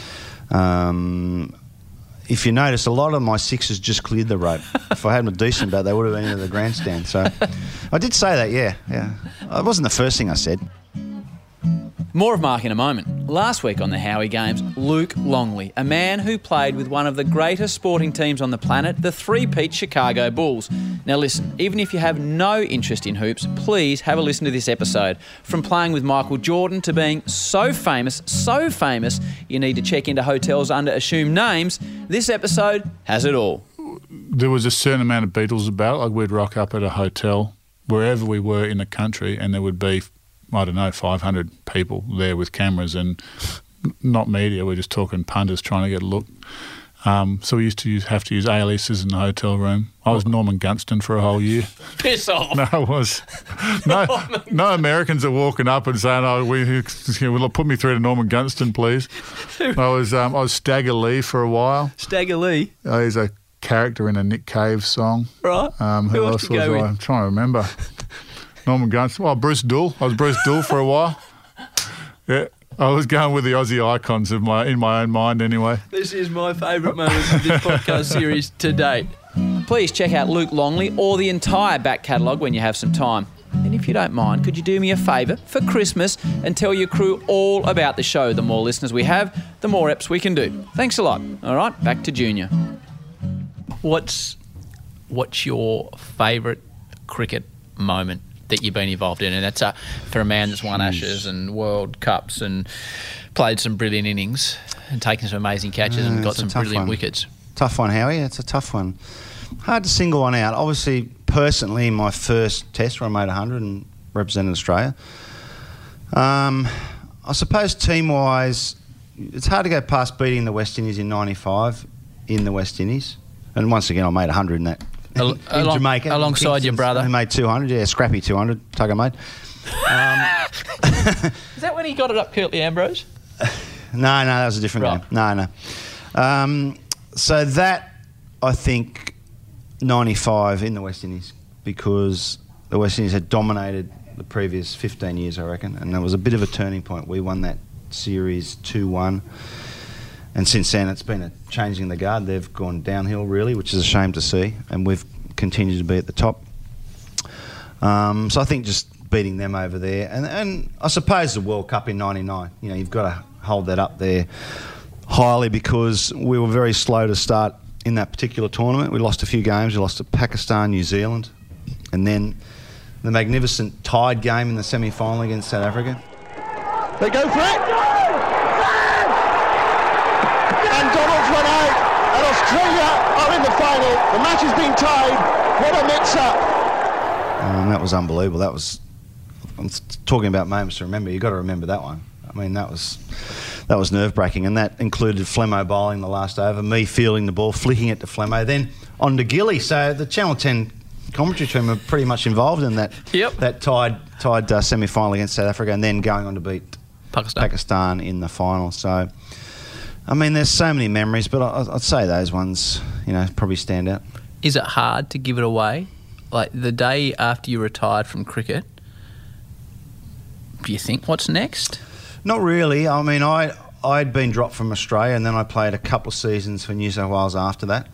if you notice, a lot of my sixes just cleared the rope. If I had a decent bat, they would have been into the grandstand. So, I did say that, yeah. It wasn't the first thing I said. More of Mark in a moment. Last week on the Howie Games, Luke Longley, a man who played with one of the greatest sporting teams on the planet, the three-peat Chicago Bulls. Now listen, even if you have no interest in hoops, please have a listen to this episode. From playing with Michael Jordan to being so famous, you need to check into hotels under assumed names, this episode has it all. There was a certain amount of Beatles about, like we'd rock up at a hotel, wherever we were in the country, and there would be 500 people there with cameras and not media. We're just talking punters trying to get a look. So we used to have to use aliases in the hotel room. I was Norman Gunston for a whole year. Piss off. No, I was. No Americans are walking up and saying, will put me through to Norman Gunston, please. I was Stagger Lee for a while. Stagger Lee? He's a character in a Nick Cave song. Right. Who else was I? I'm trying to remember. Norman Gunston. Well, Bruce Dull. I was Bruce Dull for a while. Yeah, I was going with the Aussie icons in my own mind anyway. This is my favourite moment of this podcast series to date. Please check out Luke Longley or the entire back catalogue when you have some time. And if you don't mind, could you do me a favour for Christmas and tell your crew all about the show? The more listeners we have, the more eps we can do. Thanks a lot. All right, back to Junior. What's your favourite cricket moment that you've been involved in? And that's for a man that's won Ashes and World Cups and played some brilliant innings and taken some amazing catches and got some brilliant wickets. Tough one, Howie. It's a tough one. Hard to single one out. Obviously, personally, my first test where I made 100 and represented Australia. I suppose team-wise, it's hard to go past beating the West Indies in 95 in the West Indies. And once again, I made 100 in that. In Jamaica. Alongside your brother. He made 200, yeah, scrappy 200, Tugger made. Is that when he got it up Curtly Ambrose? No, that was a different game. No. So that, I think, 95 in the West Indies, because the West Indies had dominated the previous 15 years, I reckon, and there was a bit of a turning point. We won that series 2-1. And since then, it's been a changing the guard. They've gone downhill, really, which is a shame to see. And we've continued to be at the top. So I think just beating them over there. And I suppose the World Cup in 99, you've got to hold that up there highly, because we were very slow to start in that particular tournament. We lost a few games. We lost to Pakistan, New Zealand. And then the magnificent tied game in the semi-final against South Africa. They go for it. Australia are in the final. The match has been tied. What a mix-up. That was unbelievable. I'm talking about moments to remember. You've got to remember that one. I mean, that was nerve-breaking, and that included Flemmo bowling the last over, me fielding the ball, flicking it to Flemmo, then on to Gilly. So the Channel 10 commentary team were pretty much involved in that. Yep. That tied semi-final against South Africa, and then going on to beat Pakistan in the final. So, I mean, there's so many memories, but I'd say those ones, probably stand out. Is it hard to give it away? like the day after you retired from cricket, do you think what's next? Not really. I mean, I'd been dropped from Australia, and then I played a couple of seasons for New South Wales after that.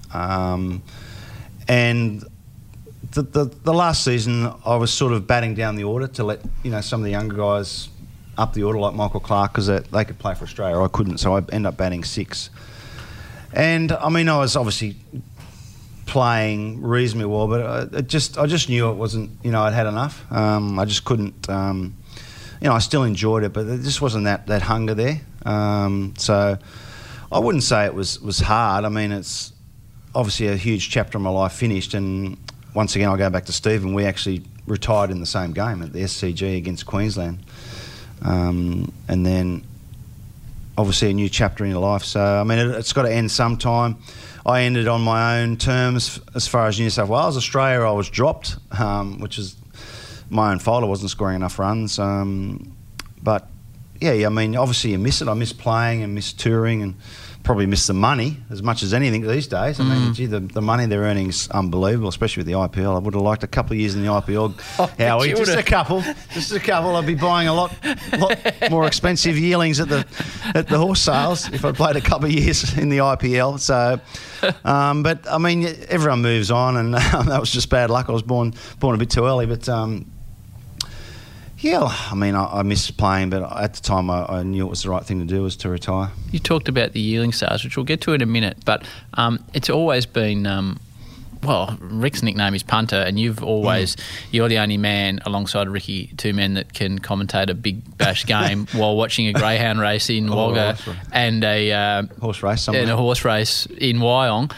And the last season, I was sort of batting down the order to let some of the younger guys up the order, like Michael Clarke, because they could play for Australia. I couldn't, so I ended up batting 6. And I mean, I was obviously playing reasonably well, but I just knew it wasn't. I'd had enough. I just couldn't. I still enjoyed it, but there just wasn't that hunger there. So I wouldn't say it was hard. I mean, it's obviously a huge chapter of my life finished, and once again, I'll go back to Stephen. We actually retired in the same game at the SCG against Queensland. And then obviously a new chapter in your life. So, I mean, it's got to end sometime. I ended on my own terms as far as New South Wales. Australia, I was dropped, which is my own fault. I wasn't scoring enough runs. But, yeah, I mean, obviously you miss it. I miss playing and miss touring and probably miss the money as much as anything these days. I mean, gee, the money they're earning is unbelievable, especially with the IPL. I would have liked a couple of years in the IPL. Howie, just a couple. I'd be buying a lot more expensive yearlings at the horse sales if I played a couple of years in the IPL. So, but I mean, everyone moves on, and that was just bad luck. I was born a bit too early, but. Yeah, I mean, I missed playing, but at the time I knew it was the right thing to do, was to retire. You talked about the yearling sales, which we'll get to in a minute, but it's always been, Rick's nickname is Punter, and you've always, you're the only man alongside Ricky, 2 men that can commentate a big bash game while watching a greyhound race in Wagga and a horse race somewhere. And a horse race in Wyong.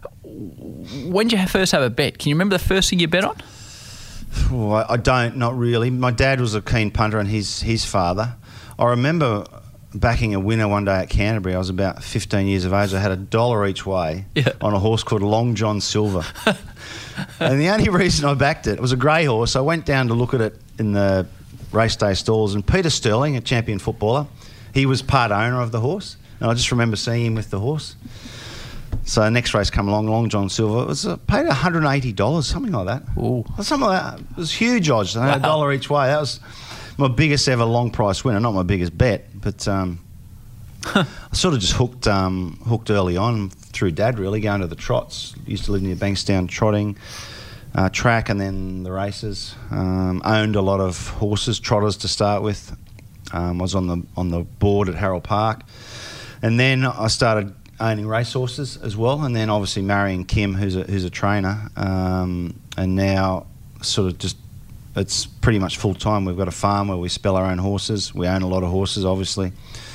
When did you first have a bet? Can you remember the first thing you bet on? Oh, I don't, not really. My dad was a keen punter, and his father. I remember backing a winner one day at Canterbury. I was about 15 years of age. I had $1 each way on a horse called Long John Silver. And the only reason I backed it was a grey horse. I went down to look at it in the race day stalls, and Peter Sterling, a champion footballer, he was part owner of the horse. And I just remember seeing him with the horse. So next race come along, Long John Silver. It was paid $180, something like that. Ooh. Something like that. It was huge odds. Wow. $1 each way. That was my biggest ever long price winner. Not my biggest bet, but I sort of just hooked early on through Dad, really, going to the trots. Used to live near Bankstown trotting, track, and then the races. Owned a lot of horses, trotters to start with. Was on the board at Harold Park, and then I started owning racehorses as well, and then obviously marrying Kim, who's a trainer, and now sort of just it's pretty much full time. We've got a farm where we spell our own horses. We own a lot of horses, obviously.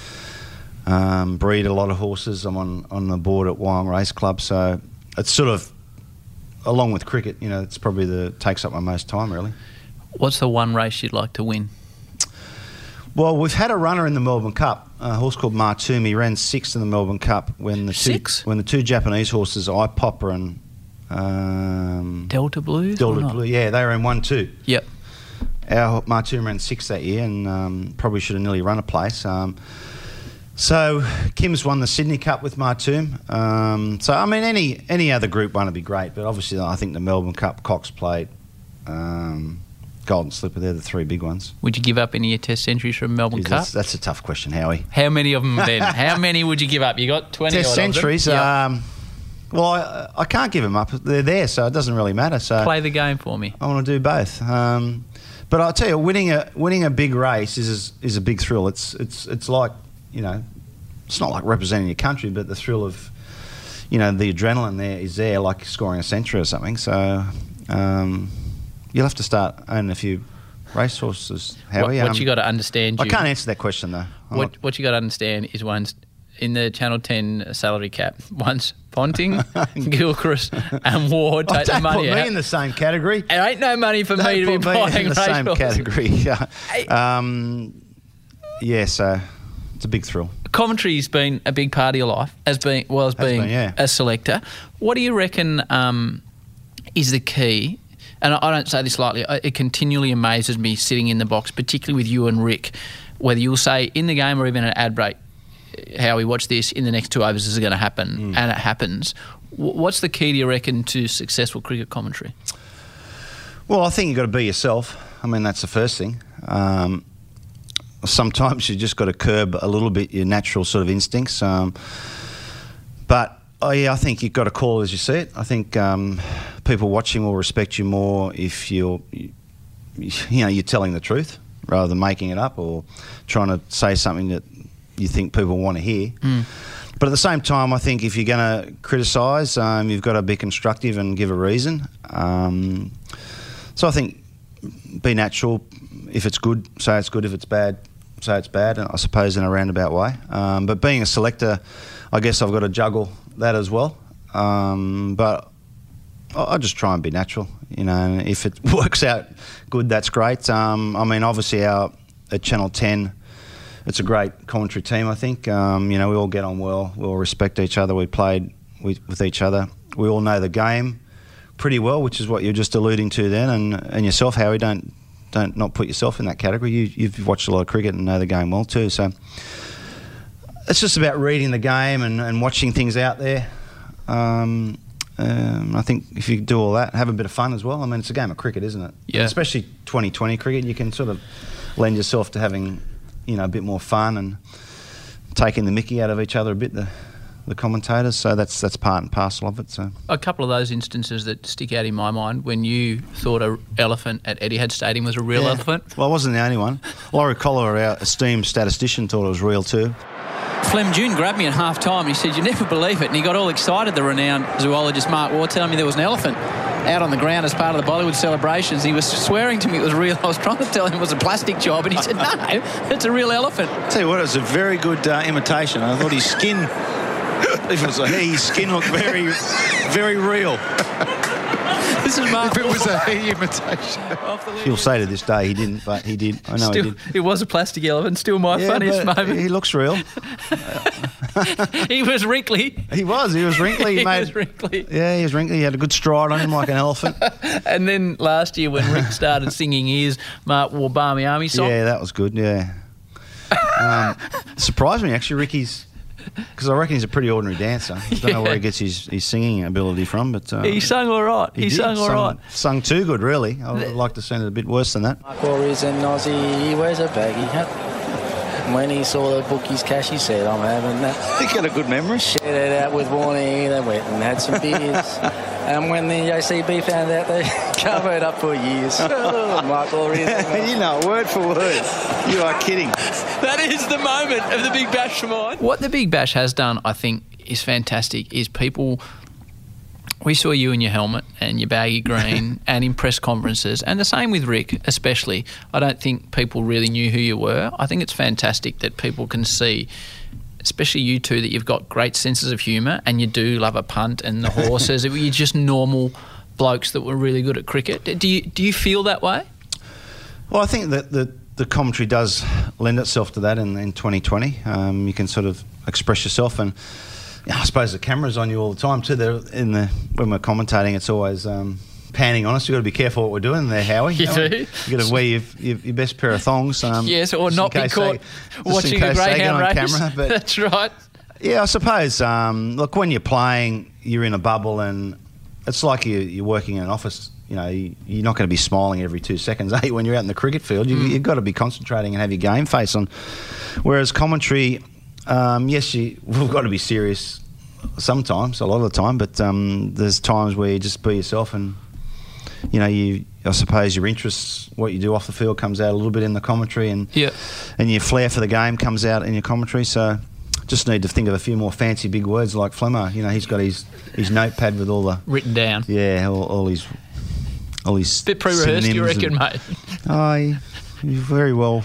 Breed a lot of horses. I'm on the board at Wyong Race Club, so it's sort of along with cricket. It's probably takes up my most time, really. What's the one race you'd like to win? Well, we've had a runner in the Melbourne Cup, a horse called Martum. He ran 6th in the Melbourne Cup when the two Japanese horses, Ipopper and Delta Blues. Delta Blue, yeah, they ran 1-2. Yep. Our Martum ran 6th that year, and probably should have nearly run a place. So Kim's won the Sydney Cup with Martum. So I mean, any other Group 1 would be great, but obviously I think the Melbourne Cup, Cox Plate, Golden Slipper, they're the 3 big ones. Would you give up any of your Test centuries from Melbourne Cup? That's a tough question, Howie. How many of them then? How many would you give up? You got 20 Test centuries? Yep. Well, I can't give them up. They're there, so it doesn't really matter. So play the game for me. I want to do both. But I'll tell you, winning a big race is a big thrill. It's like, it's not like representing your country, but the thrill of, the adrenaline there is there, like scoring a century or something. So you'll have to start owning a few racehorses, Howie. What you got to understand... I can't answer that question, though. What you got to understand is one's in the Channel 10 salary cap. One's Ponting, Gilchrist and Ward take the money out. Don't put me in the same category. It ain't no money for me to be buying in the same category. So it's a big thrill. Commentary's been a big part of your life, as being a selector. What do you reckon is the key? And I don't say this lightly. It continually amazes me sitting in the box, particularly with you and Rick, whether you'll say in the game or even an ad break, how we watch this, in the next 2 overs this is going to happen, and it happens. What's the key, do you reckon, to successful cricket commentary? Well, I think you've got to be yourself. I mean, that's the first thing. Sometimes you just got to curb a little bit your natural sort of instincts. But I think you've got to call it as you see it. I think people watching will respect you more if you're telling the truth rather than making it up or trying to say something that you think people want to hear. But at the same time, I think if you're going to criticise, you've got to be constructive and give a reason. So I think be natural. If it's good, say it's good. If it's bad, say it's bad, I suppose, in a roundabout way. But being a selector, I guess I've got to juggle that as well. But I just try and be natural, and if it works out good, that's great. I mean, obviously at Channel 10, it's a great commentary team, I think. We all get on well. We all respect each other. We played with each other. We all know the game pretty well, which is what you're just alluding to then. And yourself, Howie, don't not put yourself in that category. You've watched a lot of cricket and know the game well too. So it's just about reading the game and watching things out there. I think if you do all that, have a bit of fun as well. I mean, it's a game of cricket, isn't it? Yeah. Especially 2020 cricket, you can sort of lend yourself to having, a bit more fun and taking the mickey out of each other a bit, the commentators. So that's part and parcel of it. So a couple of those instances that stick out in my mind when you thought an elephant at Etihad Stadium was a real elephant. Well, I wasn't the only one. Laurie Collar, our esteemed statistician, thought it was real too. Flem June grabbed me at half-time and he said, "You never believe it." And he got all excited, the renowned zoologist Mark Waugh, telling me there was an elephant out on the ground as part of the Bollywood celebrations. He was swearing to me it was real. I was trying to tell him it was a plastic job, and he said, "No, it's a real elephant." I'll tell you what, it was a very good imitation. I thought his skin, if it was a he, his skin looked very, very real. This is Mark. If it was a he imitation. He'll say to this day he didn't, but he did. I know he did. It was a plastic elephant. Still my funniest moment. He looks real. He was wrinkly. He was wrinkly. He was wrinkly. Yeah, he was wrinkly. He had a good stride on him like an elephant. And then last year when Rick started singing his Mark wore Barmy Army song. Yeah, that was good, yeah. Surprised me, actually, Ricky's... Because I reckon he's a pretty ordinary dancer. I don't know where he gets his singing ability from, but... he sung all right. He sung all right. Sung too good, really. I would like to have seen it a bit worse than that. Mark Waugh is an Aussie. He wears a baggy hat. When he saw the bookies cash, he said, "I'm having that." He got a good memory. Shared it out with Warnie. They went and had some beers. And when the ACB found out, they covered up for years. Mark Waugh is you know, word for word. You are kidding. That is the moment of the Big Bash for mine. What the Big Bash has done, I think, is fantastic, is people... We saw you in your helmet and your baggy green and in press conferences, and the same with Rick especially. I don't think people really knew who you were. I think it's fantastic that people can see, especially you two, that you've got great senses of humour and you do love a punt and the horses. You're just normal blokes that were really good at cricket. Do you feel that way? Well, I think that the commentary does lend itself to that in 2020. You can sort of express yourself, and I suppose the camera's on you all the time too. When we're commentating, it's always panning on us. You've got to be careful what we're doing there, Howie. You do. You've got to wear your best pair of thongs. Yes, or not be caught watching a greyhound race. Camera, but that's right. Yeah, I suppose. Look, when you're playing, you're in a bubble, and it's like you're working in an office. You're not going to be smiling every 2 seconds, eh? When you're out in the cricket field, you've got to be concentrating and have your game face on. Whereas commentary... yes, we've got to be serious sometimes, a lot of the time, but there's times where you just be yourself, and I suppose your interests, what you do off the field, comes out a little bit in the commentary, and your flair for the game comes out in your commentary. So just need to think of a few more fancy big words like Flemmer. He's got his notepad with all the written down. Yeah, all his bit pre-rehearsed, you reckon, mate? Oh, very well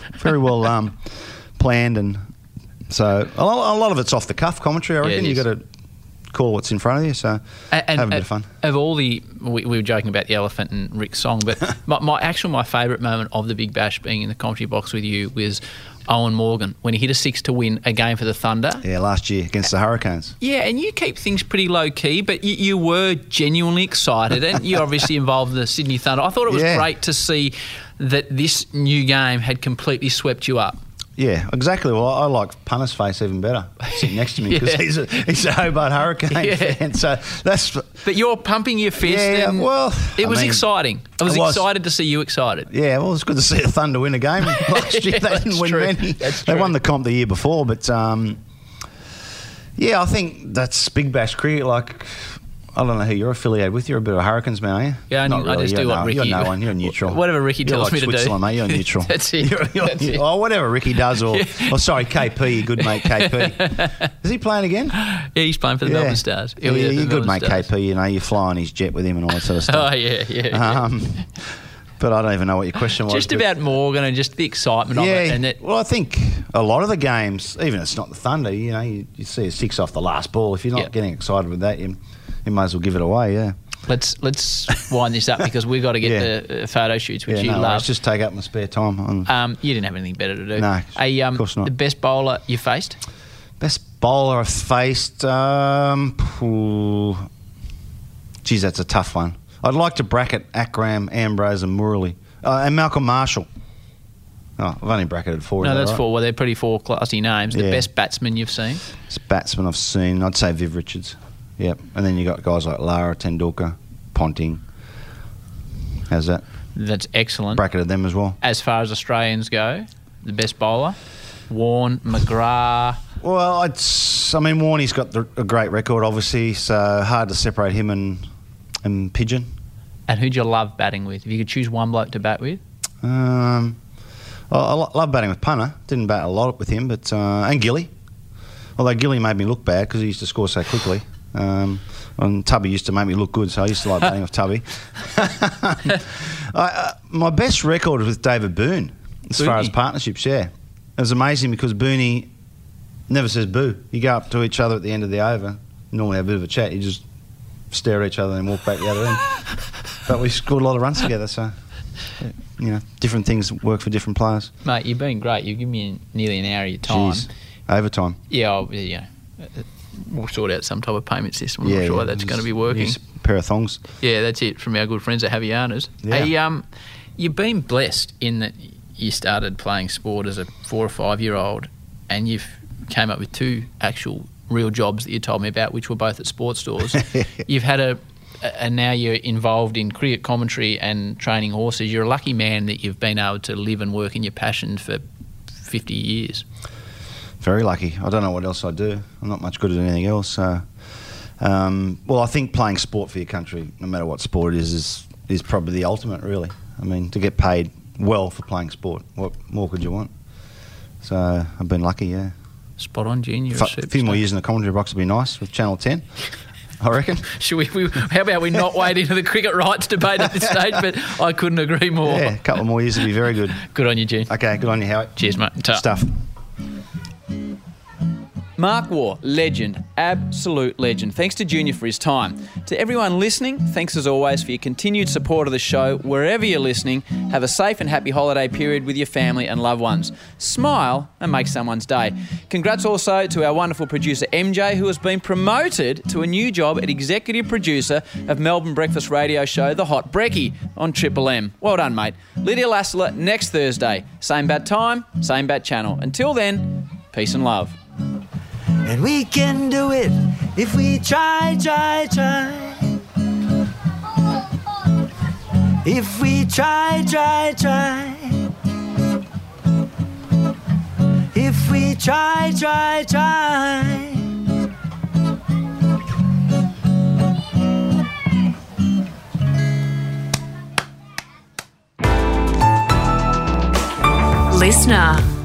planned, and. So a lot of it's off the cuff commentary. I reckon you've got to call what's in front of you. So have a bit of fun. Of all we were joking about the elephant and Rick's song, but my favourite moment of the Big Bash being in the commentary box with you was Owen Morgan when he hit a 6 to win a game for the Thunder. Yeah, last year against the Hurricanes. Yeah, and you keep things pretty low key, but you were genuinely excited, and you're obviously involved in the Sydney Thunder. I thought it was great to see that this new game had completely swept you up. Yeah, exactly. Well, I like Punter's face even better, sitting next to me, because he's a Hobart Hurricane fan. So that's. But you're pumping your fist. Yeah, and well, it was exciting. I was excited to see you excited. Yeah, well, it's good to see the Thunder win a game last year. They didn't win many. They won the comp the year before, but yeah, I think that's Big Bash cricket. Like, I don't know who you're affiliated with. You're a bit of a Hurricanes man, are you? Yeah, I just do what Ricky... You're no one. You're neutral. Whatever Ricky tells me to do. Switzerland, mate. You're neutral. That's it. That's it. Oh, whatever Ricky does, or sorry, KP, your good mate KP. Is he playing again? Yeah, he's playing for the Melbourne Stars. Yeah, your good mate KP. You know, you fly on his jet with him and all that sort of stuff. Oh yeah. But I don't even know what your question was. Just about Morgan and just the excitement of it. And well, I think a lot of the games, even if it's not the Thunder, you know, you see a 6 off the last ball. If you're not getting excited with that, you might as well give it away, yeah. Let's wind this up, because we've got to get the photo shoots, which you love. Let's just take up my spare time. You didn't have anything better to do. No, of course not. The best bowler you faced? Best bowler I've faced? Geez, that's a tough one. I'd like to bracket Akram, Ambrose and Murali. And Malcolm Marshall. Oh, I've only bracketed 4. No, that's right? 4. Well, they're pretty 4 classy names. The best batsman you've seen? Best batsman I've seen, I'd say Viv Richards. Yep. And then you got guys like Lara, Tendulkar, Ponting. How's that? That's excellent. Bracketed them as well. As far as Australians go, the best bowler? Warne, McGrath. Well, I mean, Warnie's got a great record, obviously, so hard to separate him and Pigeon. And who'd you love batting with? If you could choose one bloke to bat with? I love batting with Punter. Didn't bat a lot with him, but and Gilly. Although Gilly made me look bad because he used to score so quickly. And Tubby used to make me look good, so I used to like batting with Tubby. My best record was with David Boone, as far as partnerships, yeah. It was amazing because Booney never says boo. You go up to each other at the end of the over, normally have a bit of a chat, you just stare at each other and walk back the other end. But we scored a lot of runs together, so, you know, different things work for different players. Mate, you've been great. You've given me nearly an hour of your time. Jeez. Overtime. Yeah, we'll sort out some type of payment system. I'm not sure that's going to be working. Use a pair of thongs. Yeah, that's it from our good friends at Havianas. Yeah. Hey, you've been blessed in that you started playing sport as a 4 or 5 year old, and you've came up with 2 actual real jobs that you told me about, which were both at sports stores. You've had and now you're involved in cricket commentary and training horses. You're a lucky man that you've been able to live and work in your passion for 50 years. Very lucky. I don't know what else I do. I'm not much good at anything else. So, well, I think playing sport for your country, no matter what sport it is probably the ultimate, really. I mean, to get paid well for playing sport, what more could you want? So I've been lucky, yeah. Spot on, Gene. You're a superstar. A few more years in the commentary box would be nice with Channel 10, I reckon. Should we how about we not wade into the cricket rights debate at this stage? But I couldn't agree more. Yeah, a couple more years would be very good. Good on you, Gene. Okay, good on you, Howie. Cheers, mate. Stuff. Mark Waugh, legend, absolute legend. Thanks to Junior for his time. To everyone listening, thanks as always for your continued support of the show. Wherever you're listening, have a safe and happy holiday period with your family and loved ones. Smile and make someone's day. Congrats also to our wonderful producer MJ, who has been promoted to a new job as executive producer of Melbourne breakfast radio show The Hot Brekkie on Triple M. Well done, mate. Lydia Lassler next Thursday. Same bat time, same bat channel. Until then, peace and love. And we can do it if we try. If we try. If we try. Listener.